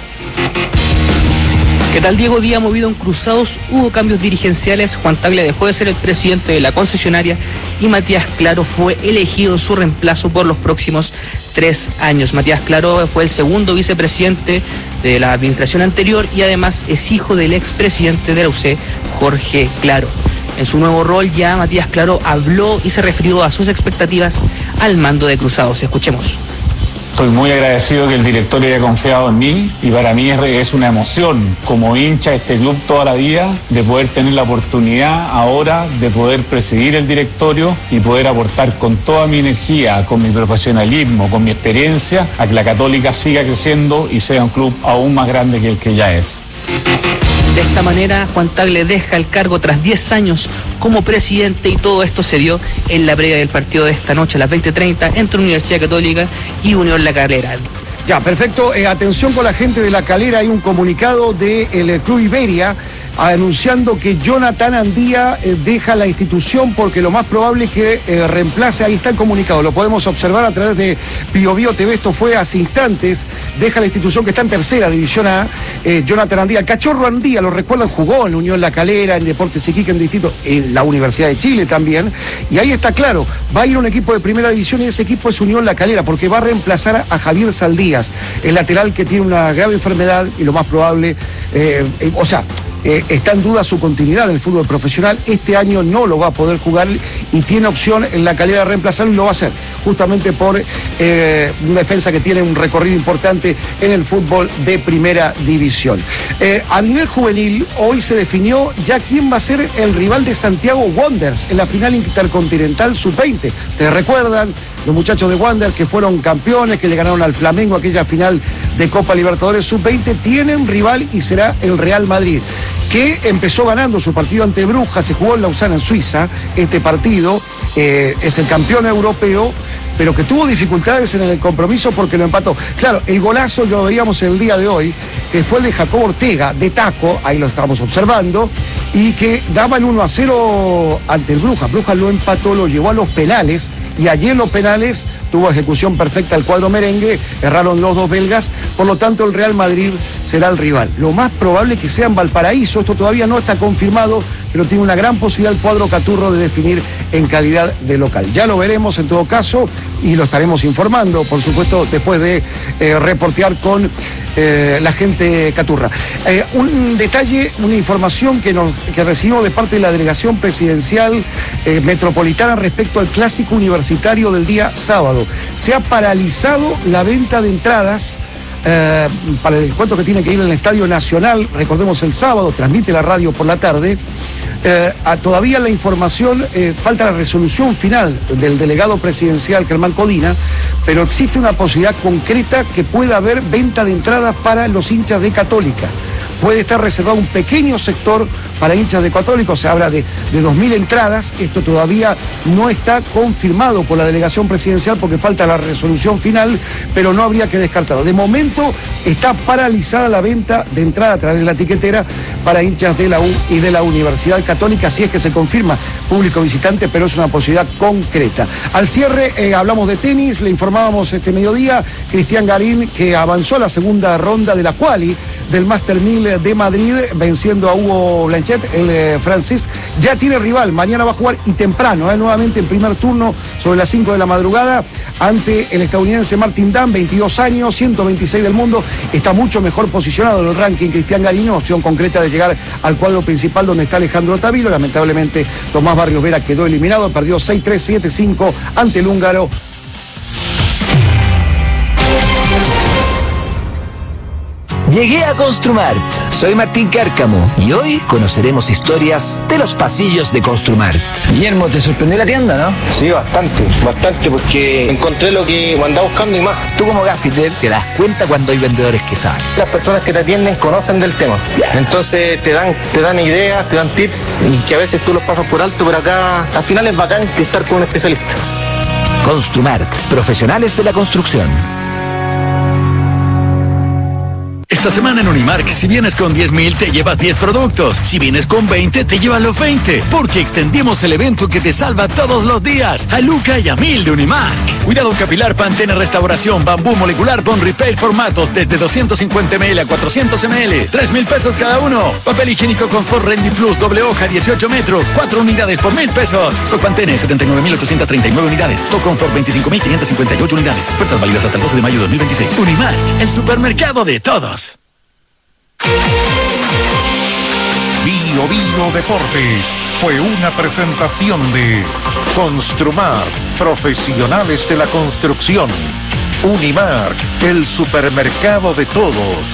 ¿Qué tal, Diego? Día movido en Cruzados, hubo cambios dirigenciales. Juan Tagle dejó de ser el presidente de la concesionaria y Matías Claro fue elegido su reemplazo por los próximos tres años. Matías Claro fue el segundo vicepresidente de la administración anterior y además es hijo del expresidente de la U C, Jorge Claro. En su nuevo rol ya Matías Claro habló y se refirió a sus expectativas al mando de Cruzados. Escuchemos. Estoy muy agradecido que el directorio haya confiado en mí y para mí es una emoción como hincha de este club toda la vida de poder tener la oportunidad ahora de poder presidir el directorio y poder aportar con toda mi energía, con mi profesionalismo, con mi experiencia a que la Católica siga creciendo y sea un club aún más grande que el que ya es. De esta manera, Juan Tagle deja el cargo tras diez años como presidente y todo esto se dio en la previa del partido de esta noche a las veinte treinta entre Universidad Católica y Unión La Calera. Ya, perfecto. Eh, atención con la gente de La Calera. Hay un comunicado del Club Iberia anunciando que Jonathan Andía eh, deja la institución porque lo más probable es que eh, reemplace, ahí está el comunicado, lo podemos observar a través de Bio Bio T V, esto fue hace instantes, deja la institución que está en tercera división A, eh, Jonathan Andía, el Cachorro Andía, lo recuerdan, jugó en Unión La Calera, en Deportes Iquique, en distintos, en la Universidad de Chile también, y ahí está claro, va a ir un equipo de primera división y ese equipo es Unión La Calera, porque va a reemplazar a Javier Saldías, el lateral que tiene una grave enfermedad y lo más probable, eh, eh, o sea, Eh, está en duda su continuidad en el fútbol profesional. Este año no lo va a poder jugar y tiene opción en La Calera de reemplazarlo y lo va a hacer. justamente por eh, una defensa que tiene un recorrido importante en el fútbol de primera división. Eh, a nivel juvenil, hoy se definió ya quién va a ser el rival de Santiago Wanderers en la final intercontinental sub veinte. ¿Ustedes recuerdan? Los muchachos de Wanderers que fueron campeones, que le ganaron al Flamengo aquella final de Copa Libertadores sub veinte, tienen rival y será el Real Madrid, que empezó ganando su partido ante Brujas, se jugó en Lausana, en Suiza. Este partido eh, es el campeón europeo, pero que tuvo dificultades en el compromiso porque lo empató. Claro, el golazo lo veíamos el día de hoy, que fue el de Jacobo Ortega, de taco, ahí lo estábamos observando, y que daba el uno a cero ante el Brujas. Brujas lo empató, lo llevó a los penales, y allí en los penales tuvo ejecución perfecta el cuadro merengue, erraron los dos belgas, por lo tanto el Real Madrid será el rival. Lo más probable es que sea en Valparaíso, esto todavía no está confirmado, pero tiene una gran posibilidad el cuadro caturro de definir en calidad de local. Ya lo veremos en todo caso y lo estaremos informando, por supuesto, después de eh, reportear con eh, la gente caturra. Eh, un detalle, una información que, nos, que recibimos de parte de la delegación presidencial eh, metropolitana respecto al clásico universitario del día sábado. Se ha paralizado la venta de entradas eh, para el encuentro que tiene que ir en el Estadio Nacional, recordemos el sábado, transmite la radio por la tarde. Eh, a, todavía la información, eh, falta la resolución final del delegado presidencial Germán Codina, pero existe una posibilidad concreta que pueda haber venta de entradas para los hinchas de Católica. Puede estar reservado un pequeño sector para hinchas de Católica, se habla de, de dos mil entradas. Esto todavía no está confirmado por la delegación presidencial porque falta la resolución final, pero no habría que descartarlo. De momento está paralizada la venta de entrada a través de la tiquetera para hinchas de la U y de la Universidad Católica, si es que se confirma público visitante, pero es una posibilidad concreta. Al cierre eh, hablamos de tenis, le informábamos este mediodía, Cristian Garín, que avanzó a la segunda ronda de la quali del Master mil de Madrid, venciendo a Hugo Blanchet, el eh, francés, ya tiene rival, mañana va a jugar y temprano, eh, nuevamente en primer turno, sobre las cinco de la madrugada, ante el estadounidense Martin Damm, veintidós años, ciento veintiséis del mundo, está mucho mejor posicionado en el ranking Cristian Garín, opción concreta de llegar al cuadro principal donde está Alejandro Tavilo. Lamentablemente Tomás Barrios Vera quedó eliminado, perdió seis tres, siete cinco ante el húngaro. Llegué a Construmart. Soy Martín Cárcamo y hoy conoceremos historias de los pasillos de Construmart. Guillermo, ¿te sorprendió la tienda, no? Sí, bastante, bastante, porque encontré lo que andaba buscando y más. Tú como gaffiter te das cuenta cuando hay vendedores que saben. Las personas que te atienden conocen del tema. Entonces te dan, te dan ideas, te dan tips y que a veces tú los pasas por alto, pero acá al final es bacán estar con un especialista. Construmart, profesionales de la construcción. Esta semana en Unimark, si vienes con diez mil, te llevas diez productos. Si vienes con veinte, te llevas los veinte. Porque extendimos el evento que te salva todos los días. A Luca y a Mil de Unimark. Cuidado capilar, Pantene Restauración, Bambú Molecular, Bond Repair formatos desde doscientos cincuenta mililitros a cuatrocientos mililitros. tres mil pesos cada uno. Papel higiénico Confort Rendy Plus, doble hoja, dieciocho metros. cuatro unidades por mil pesos. Stock Pantene, setenta y nueve mil ochocientos treinta y nueve unidades. Stock Confort, veinticinco mil quinientos cincuenta y ocho unidades. Ofertas válidas hasta el doce de mayo de dos mil veintiséis. Unimark, el supermercado de todos. Bio Bio Deportes fue una presentación de Construmar, profesionales de la construcción. Unimark, el supermercado de todos.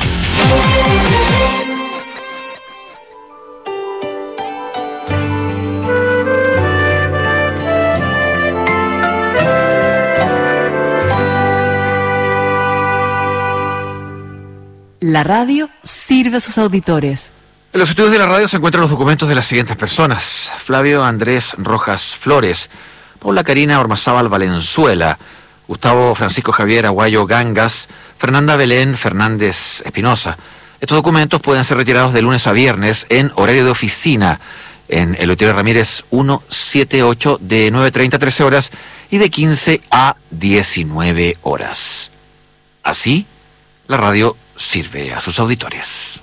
La radio sirve a sus auditores. En los estudios de la radio se encuentran los documentos de las siguientes personas: Flavio Andrés Rojas Flores, Paula Karina Ormazábal Valenzuela, Gustavo Francisco Javier Aguayo Gangas, Fernanda Belén Fernández Espinosa. Estos documentos pueden ser retirados de lunes a viernes en horario de oficina en Eleuterio Ramírez ciento setenta y ocho de nueve treinta a trece horas y de quince a diecinueve horas. Así, la radio sirve a sus auditores.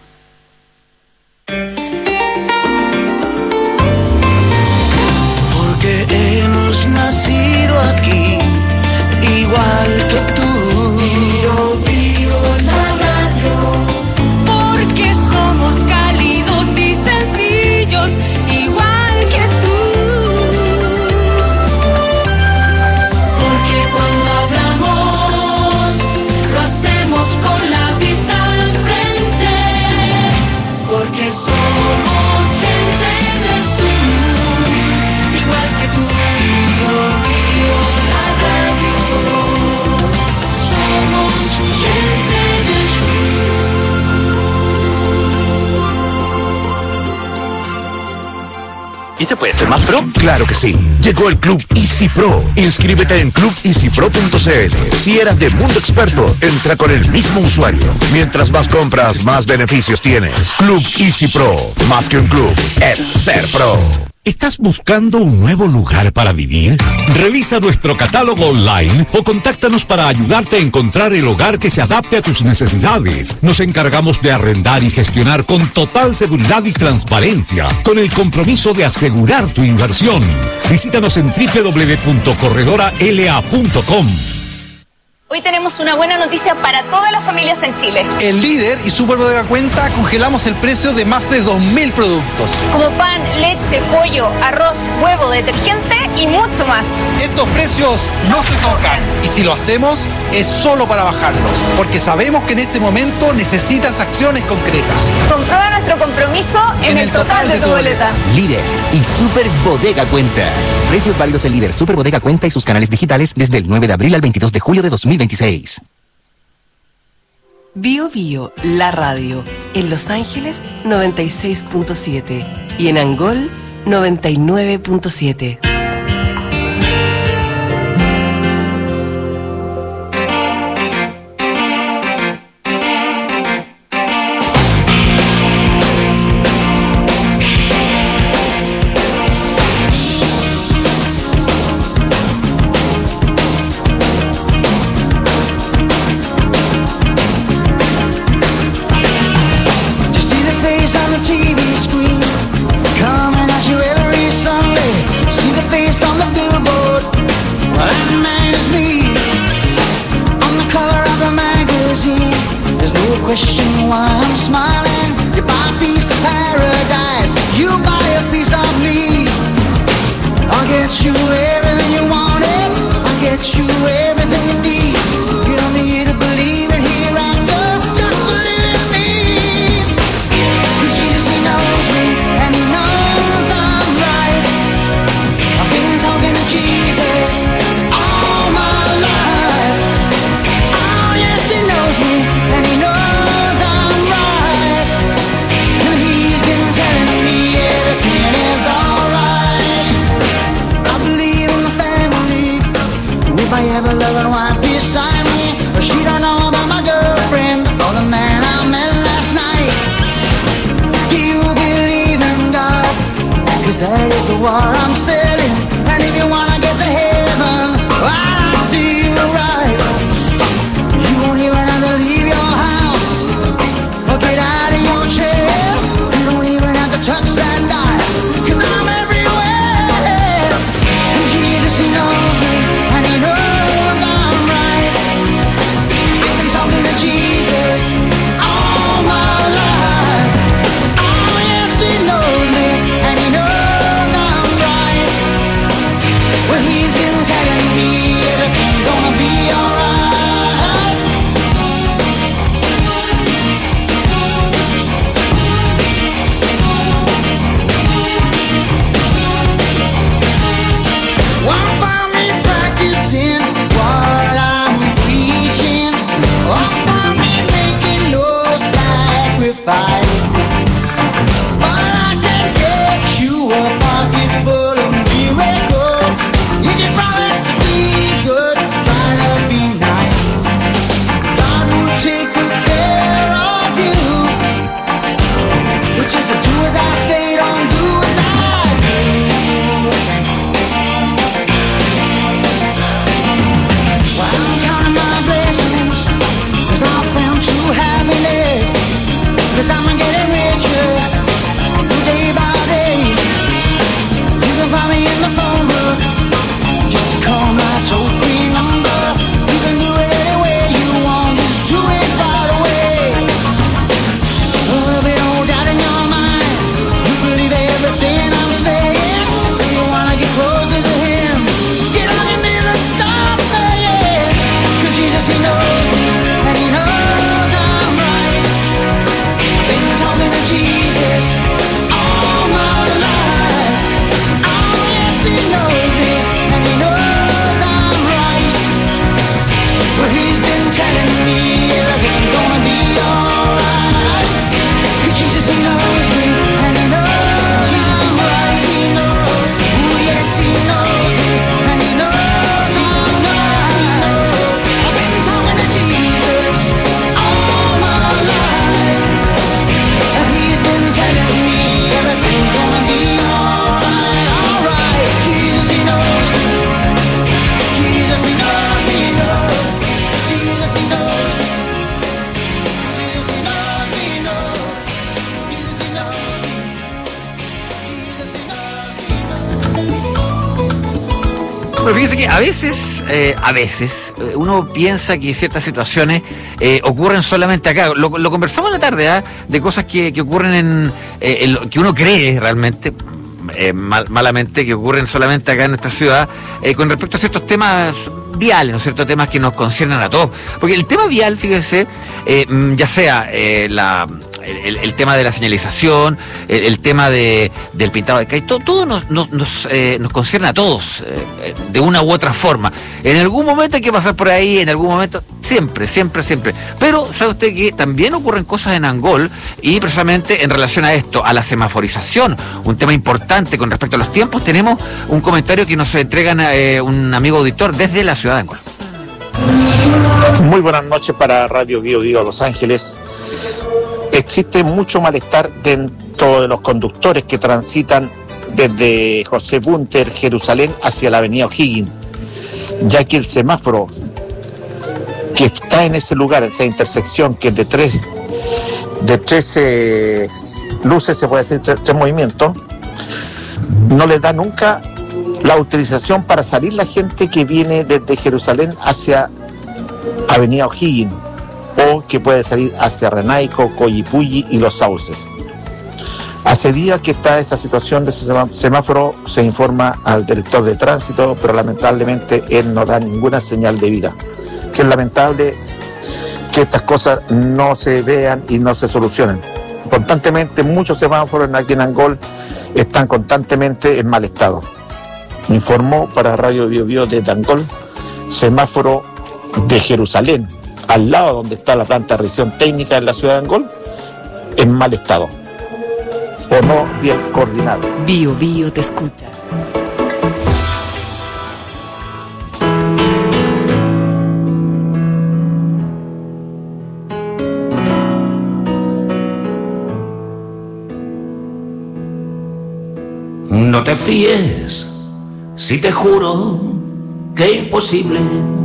Porque hemos nacido aquí, igual que tú. Bio, bio, la radio. Porque somos cálidos y sencillos, igual que tú. Porque ¿Y se puede ser más pro? Claro que sí. Llegó el Club Easy Pro. Inscríbete en club easy pro punto c l. Si eras de Mundo Experto, entra con el mismo usuario. Mientras más compras, más beneficios tienes. Club Easy Pro. Más que un club, es ser pro. ¿Estás buscando un nuevo lugar para vivir? Revisa nuestro catálogo online o contáctanos para ayudarte a encontrar el hogar que se adapte a tus necesidades. Nos encargamos de arrendar y gestionar con total seguridad y transparencia, con el compromiso de asegurar tu inversión. Visítanos en doble u doble u doble u punto corredora l a punto com. Hoy tenemos una buena noticia para todas las familias en Chile. En Líder y Super Bodega Cuenta congelamos el precio de más de dos mil productos. Como pan, leche, pollo, arroz, huevo, detergente y mucho más. Estos precios no se tocan. Y si lo hacemos, es solo para bajarlos. Porque sabemos que en este momento necesitas acciones concretas. Comprueba nuestro compromiso en, en el, el total, total de, de tu boleta. Líder y Super Bodega Cuenta. Precios válidos en Líder, Super Bodega Cuenta y sus canales digitales desde el nueve de abril al veintidós de julio de dos mil veintiséis. Bio Bio, la radio. En Los Ángeles, noventa y seis punto siete. Y en Angol, noventa y nueve punto siete. Question why I'm smiling. You buy a piece of paradise, you buy a piece of me. I'll get you everything you wanted, I'll get you everything you need. You don't need to believe it hereafter, just believe in me. Cause Jesus, he knows me, and he knows I'm right. I've been talking to Jesus all my life. Oh yes, he knows me, and he knows I have a loving wife beside me, but she don't know about my girlfriend or the man I met last night. Do you believe in God? Cause that is the war I'm selling. And if you wanna get to heaven, I'll see you right. You won't even have to leave your house or get out of your chair. You don't even have to touch that dial, cause I'm everywhere. And Jesus, he knows me, and he knows Jesus all my life. Oh yes, he knows me, and he knows I'm right. Pero fíjense que a veces, eh, a veces, eh, uno piensa que ciertas situaciones eh, ocurren solamente acá. Lo, lo conversamos en la tarde, ¿eh? De cosas que, que ocurren en, eh, en lo que uno cree realmente, eh, mal, malamente, que ocurren solamente acá en nuestra ciudad, eh, con respecto a ciertos temas viales, ¿no es cierto? Temas que nos conciernen a todos. Porque el tema vial, fíjense, eh, ya sea eh, la... El, el tema de la señalización, el, el tema de, del pintado de calle, todo, todo nos, nos, nos, eh, nos concierne a todos, eh, de una u otra forma. En algún momento hay que pasar por ahí, en algún momento, siempre, siempre, siempre. Pero, ¿sabe usted que también ocurren cosas en Angol? Y precisamente en relación a esto, a la semaforización, un tema importante con respecto a los tiempos, tenemos un comentario que nos entregan eh, un amigo auditor desde la ciudad de Angol. Muy buenas noches para Radio Bio Bio Los Ángeles. Existe mucho malestar dentro de los conductores que transitan desde José Bunter, Jerusalén, hacia la avenida O'Higgins, ya que el semáforo que está en ese lugar, en esa intersección, que es de tres, de trece luces, se puede decir, tres, tres movimientos, no les da nunca la autorización para salir la gente que viene desde Jerusalén hacia avenida O'Higgins, o que puede salir hacia Renaico, Coyipulli y Los Sauces. Hace días que está esta situación de ese semáforo, se informa al director de tránsito, pero lamentablemente él no da ninguna señal de vida. Que es lamentable que estas cosas no se vean y no se solucionen. Constantemente muchos semáforos aquí en Angol están constantemente en mal estado. Me informó para Radio Bio Bio de Angol, semáforo de Jerusalén, al lado donde está la planta de revisión técnica en la ciudad de Angol, en mal estado o no bien coordinado. Bio Bio te escucha. No te fíes, si te juro que imposible.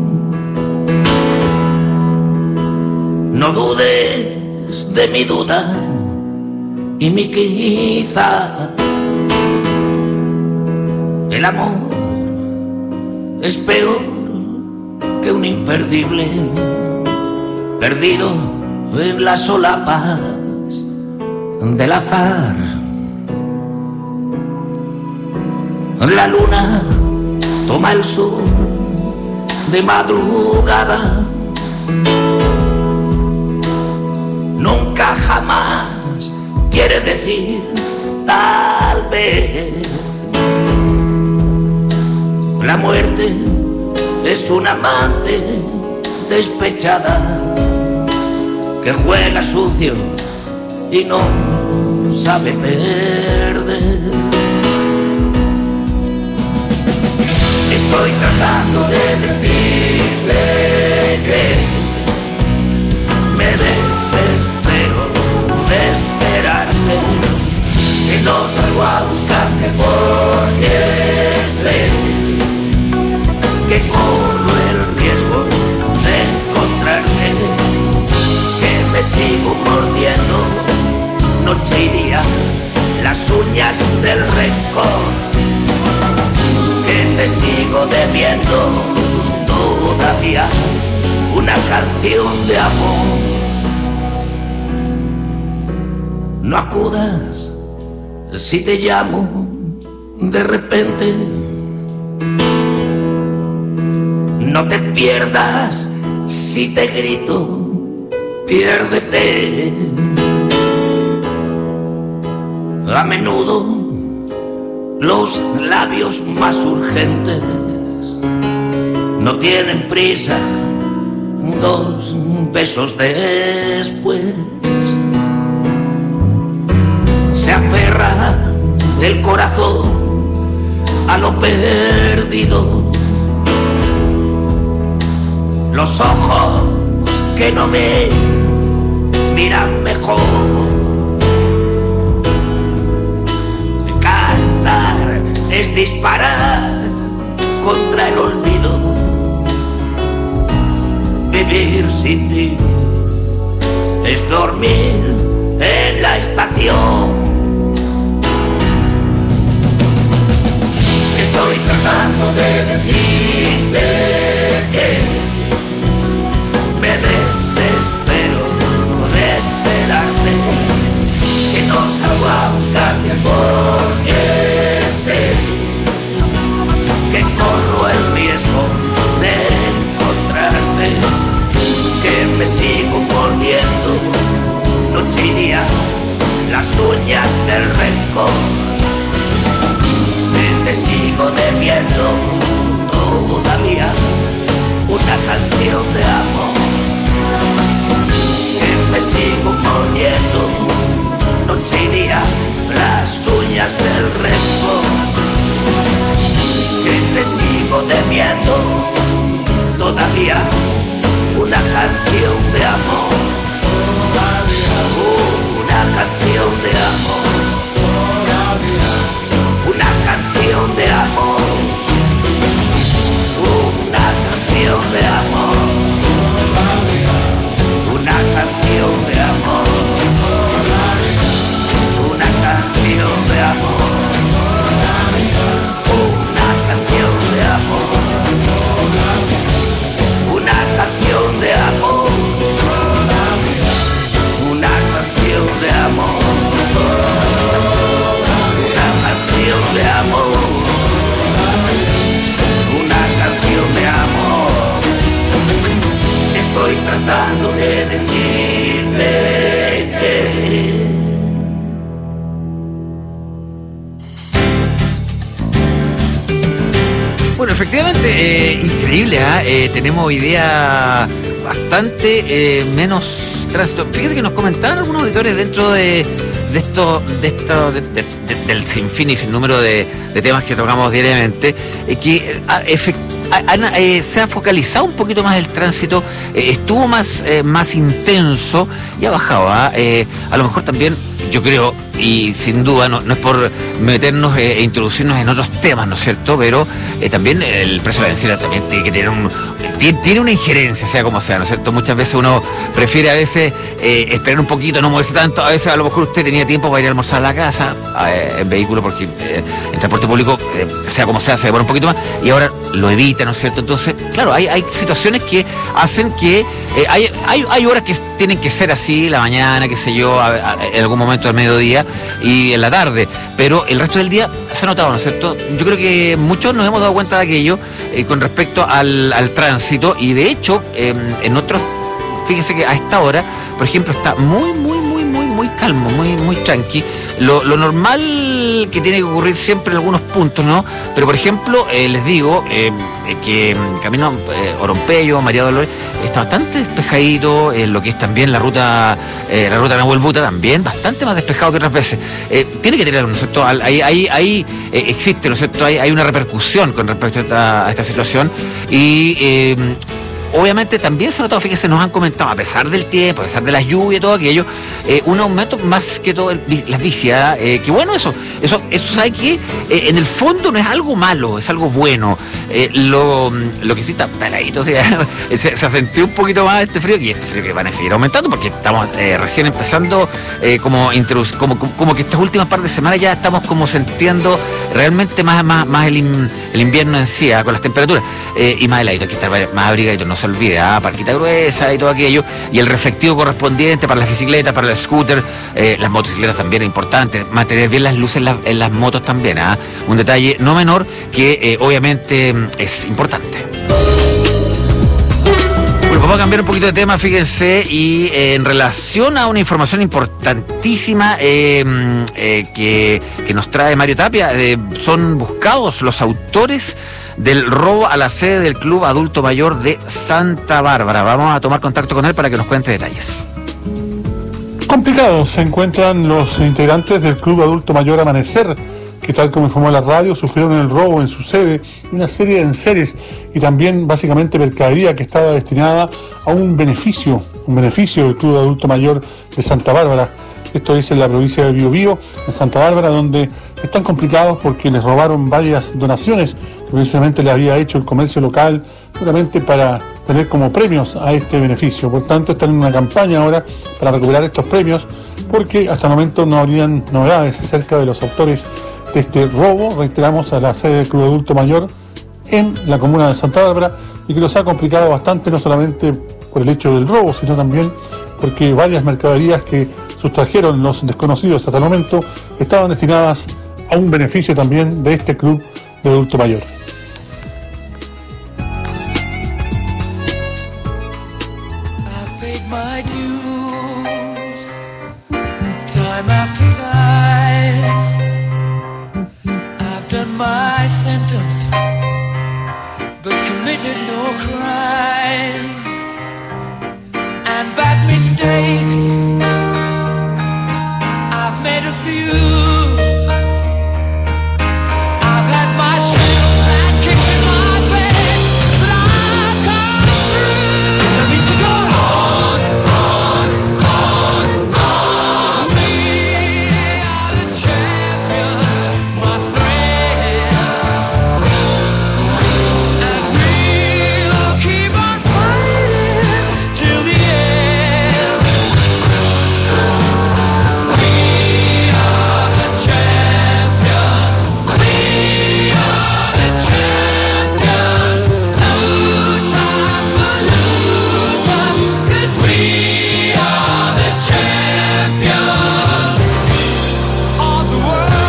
No dudes de mi duda y mi quizá. El amor es peor que un imperdible, perdido en las solapas del azar. La luna toma el sol de madrugada. Nunca jamás quiere decir tal vez. La muerte es una amante despechada que juega sucio y no sabe perder. Estoy tratando de decirle que me desespero de esperarte, que no salgo a buscarte porque sé que corro el riesgo de encontrarte, que me sigo mordiendo noche y día las uñas del rencor, que te sigo debiendo todavía una canción de amor. No acudas si te llamo de repente. No te pierdas si te grito, piérdete. A menudo los labios más urgentes no tienen prisa, dos besos después. Se aferra el corazón a lo perdido. Los ojos que no ven miran mejor. Cantar es disparar contra el olvido. Vivir sin ti es dormir en la estación. Estoy tratando de decir sigo mordiendo noche y día las uñas del rencor, que te sigo debiendo todavía una canción de amor, que me sigo mordiendo noche y día las uñas del rencor, que te sigo debiendo todavía una canción de amor, una canción de amor, una canción de amor, una canción de amor, una canción de amor, una canción de amor, una canción de amor, una canción de amor, una canción de amor, una canción de amor, una canción de amor. Estoy tratando de decirte que bueno, efectivamente, eh, increíble, ¿eh? Eh, tenemos hoy día bastante eh, menos tránsito. Fíjate que nos comentaban algunos auditores dentro de, de esto, de esto de, de, de, del sinfín y sin número de, de temas que tocamos diariamente, eh, que eh, efectivamente eh, se ha focalizado un poquito más el tránsito, eh, estuvo más, eh, más intenso y ha bajado. ¿eh? Eh, a lo mejor también, yo creo, y sin duda, no, no es por meternos e eh, introducirnos en otros temas, ¿no es cierto? Pero eh, también el precio de la benzina también tiene que tener un, tiene, tiene una injerencia, sea como sea, ¿no es cierto? Muchas veces uno prefiere a veces eh, esperar un poquito, no moverse tanto. A veces a lo mejor usted tenía tiempo para ir a almorzar a la casa, eh, en vehículo, porque eh, en transporte público, eh, sea como sea, se demora un poquito más, y ahora lo evita, ¿no es cierto? Entonces, claro, hay, hay situaciones que hacen que eh, hay, hay, hay horas que tienen que ser así, la mañana, qué sé yo, a, a, en algún momento del mediodía y en la tarde, pero el resto del día se ha notado, ¿no es cierto? Yo creo que muchos nos hemos dado cuenta de aquello eh, con respecto al, al tránsito, y de hecho eh, en otros, fíjese que a esta hora, por ejemplo, está muy, muy, muy, muy, muy calmo, muy, muy tranqui. Lo, lo normal que tiene que ocurrir siempre en algunos puntos, ¿no? Pero por ejemplo, eh, les digo eh, que camino eh, Orompeyo, María Dolores, está bastante despejadito, eh, lo que es también la ruta eh, la ruta Nahuel Buta, también bastante más despejado que otras veces. Eh, tiene que tener, ¿no es cierto? Ahí, ahí, ahí eh, existe, ¿no es cierto? Hay, hay una repercusión con respecto a esta, a esta situación, y eh, obviamente también se ha notado, fíjense, nos han comentado, a pesar del tiempo, a pesar de las lluvias y todo aquello, eh, un aumento más que todo el, las vicias, eh, que bueno, eso, eso, eso sabe que eh, en el fondo no es algo malo, es algo bueno. Eh, lo, lo que sí está peladito, o sea, se, se acentuó un poquito más este frío, y este frío que van a seguir aumentando, porque estamos eh, recién empezando, eh, como, como, como, como que estas últimas par de semanas ya estamos como sintiendo realmente más, más, más el, in, el invierno en sí, ¿eh? Con las temperaturas, eh, y más heladito, hay que estar más abrigadito, no se olvide, ¿ah? Parquita gruesa y todo aquello, y el reflectivo correspondiente para las bicicletas, para el scooter, eh, las motocicletas también es importante, mantener bien las luces en las, en las motos también, ¿ah? Un detalle no menor que eh, obviamente es importante. Bueno, vamos a cambiar un poquito de tema, fíjense, y eh, en relación a una información importantísima eh, eh, que, que nos trae Mario Tapia, eh, son buscados los autores del robo a la sede del Club Adulto Mayor de Santa Bárbara. Vamos a tomar contacto con él para que nos cuente detalles. Complicados se encuentran los integrantes del Club Adulto Mayor Amanecer, que tal como informó la radio, sufrieron el robo en su sede, una serie de enseres y también básicamente mercadería que estaba destinada a un beneficio, un beneficio del Club Adulto Mayor de Santa Bárbara. Esto es en la provincia de Biobío, en Santa Bárbara, donde están complicados porque les robaron varias donaciones que precisamente le había hecho el comercio local, seguramente para tener como premios a este beneficio. Por tanto, están en una campaña ahora para recuperar estos premios, porque hasta el momento no habrían novedades acerca de los autores de este robo, reiteramos, a la sede del Club Adulto Mayor en la comuna de Santa Bárbara, y que los ha complicado bastante, no solamente por el hecho del robo, sino también porque varias mercaderías que sustrajeron los desconocidos hasta el momento estaban destinadas a un beneficio también de este Club de Adulto Mayor. my dues, time after time. I've done my sentence, but committed no crime. And bad mistakes, I've made a few. I've had my share of bad kicks in my face, but I've come through. I need to go on, on, on, on. We are the champions, my friends, and we'll keep on fighting till the end. We are the champions. We are the champions. No time for losers, 'cause we are the champions of the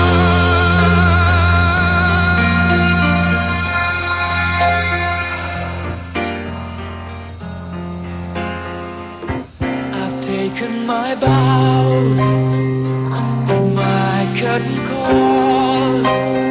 world. I've taken my bows, my curtain calls.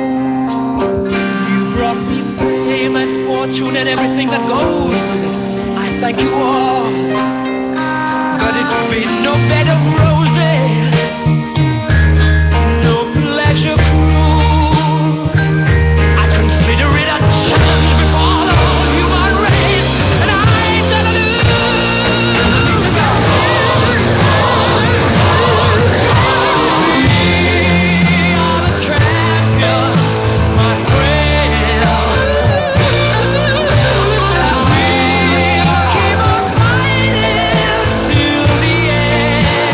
You brought me fame and fortune and everything that goes with it. I thank you all, but it's been no bed of roses, no pleasure cruise. I consider it a challenge before the whole human race, and I'm gonna lose. We are the champions, my friends. We'll keep on fighting till the end.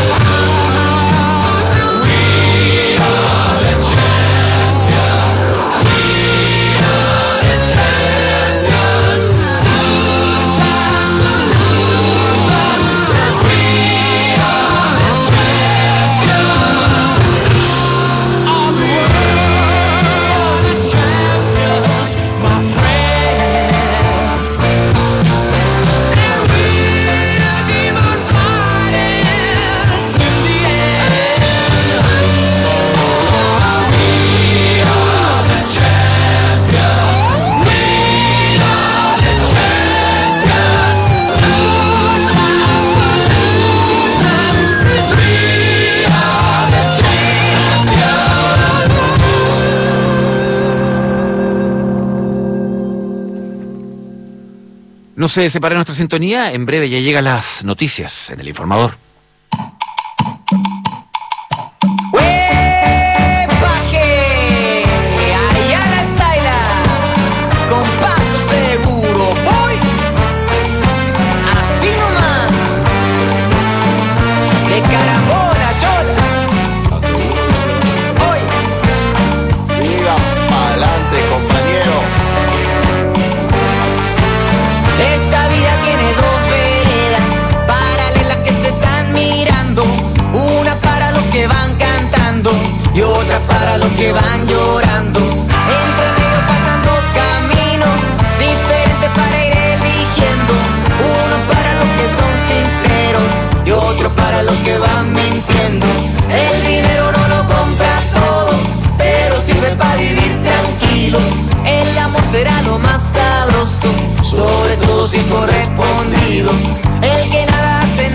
We are the champions. We are the champions. No time for losers, 'cause we are the champions of the world. The champions, my friends. And we'll keep on fighting till the end. We are the champions. We are the champions. No time for losers, 'cause we are the champions. No se separe nuestra sintonía, en breve ya llegan las noticias en el informador. Baje, allá la estaila, con paso seguro, voy, así nomás, de carambola, chola, voy, siga pa'lante, compañero. Esta vida tiene dos veredas paralelas que se están mirando, una para los que van cantando y otra para los que van llorando. Entre medio pasan dos caminos diferentes para ir eligiendo, uno para los que son sinceros y otro para los que van mintiendo. El dinero no lo compra todo, pero sirve para vivir tranquilo. El amor será lo más sabroso, sobre todo si correspondido.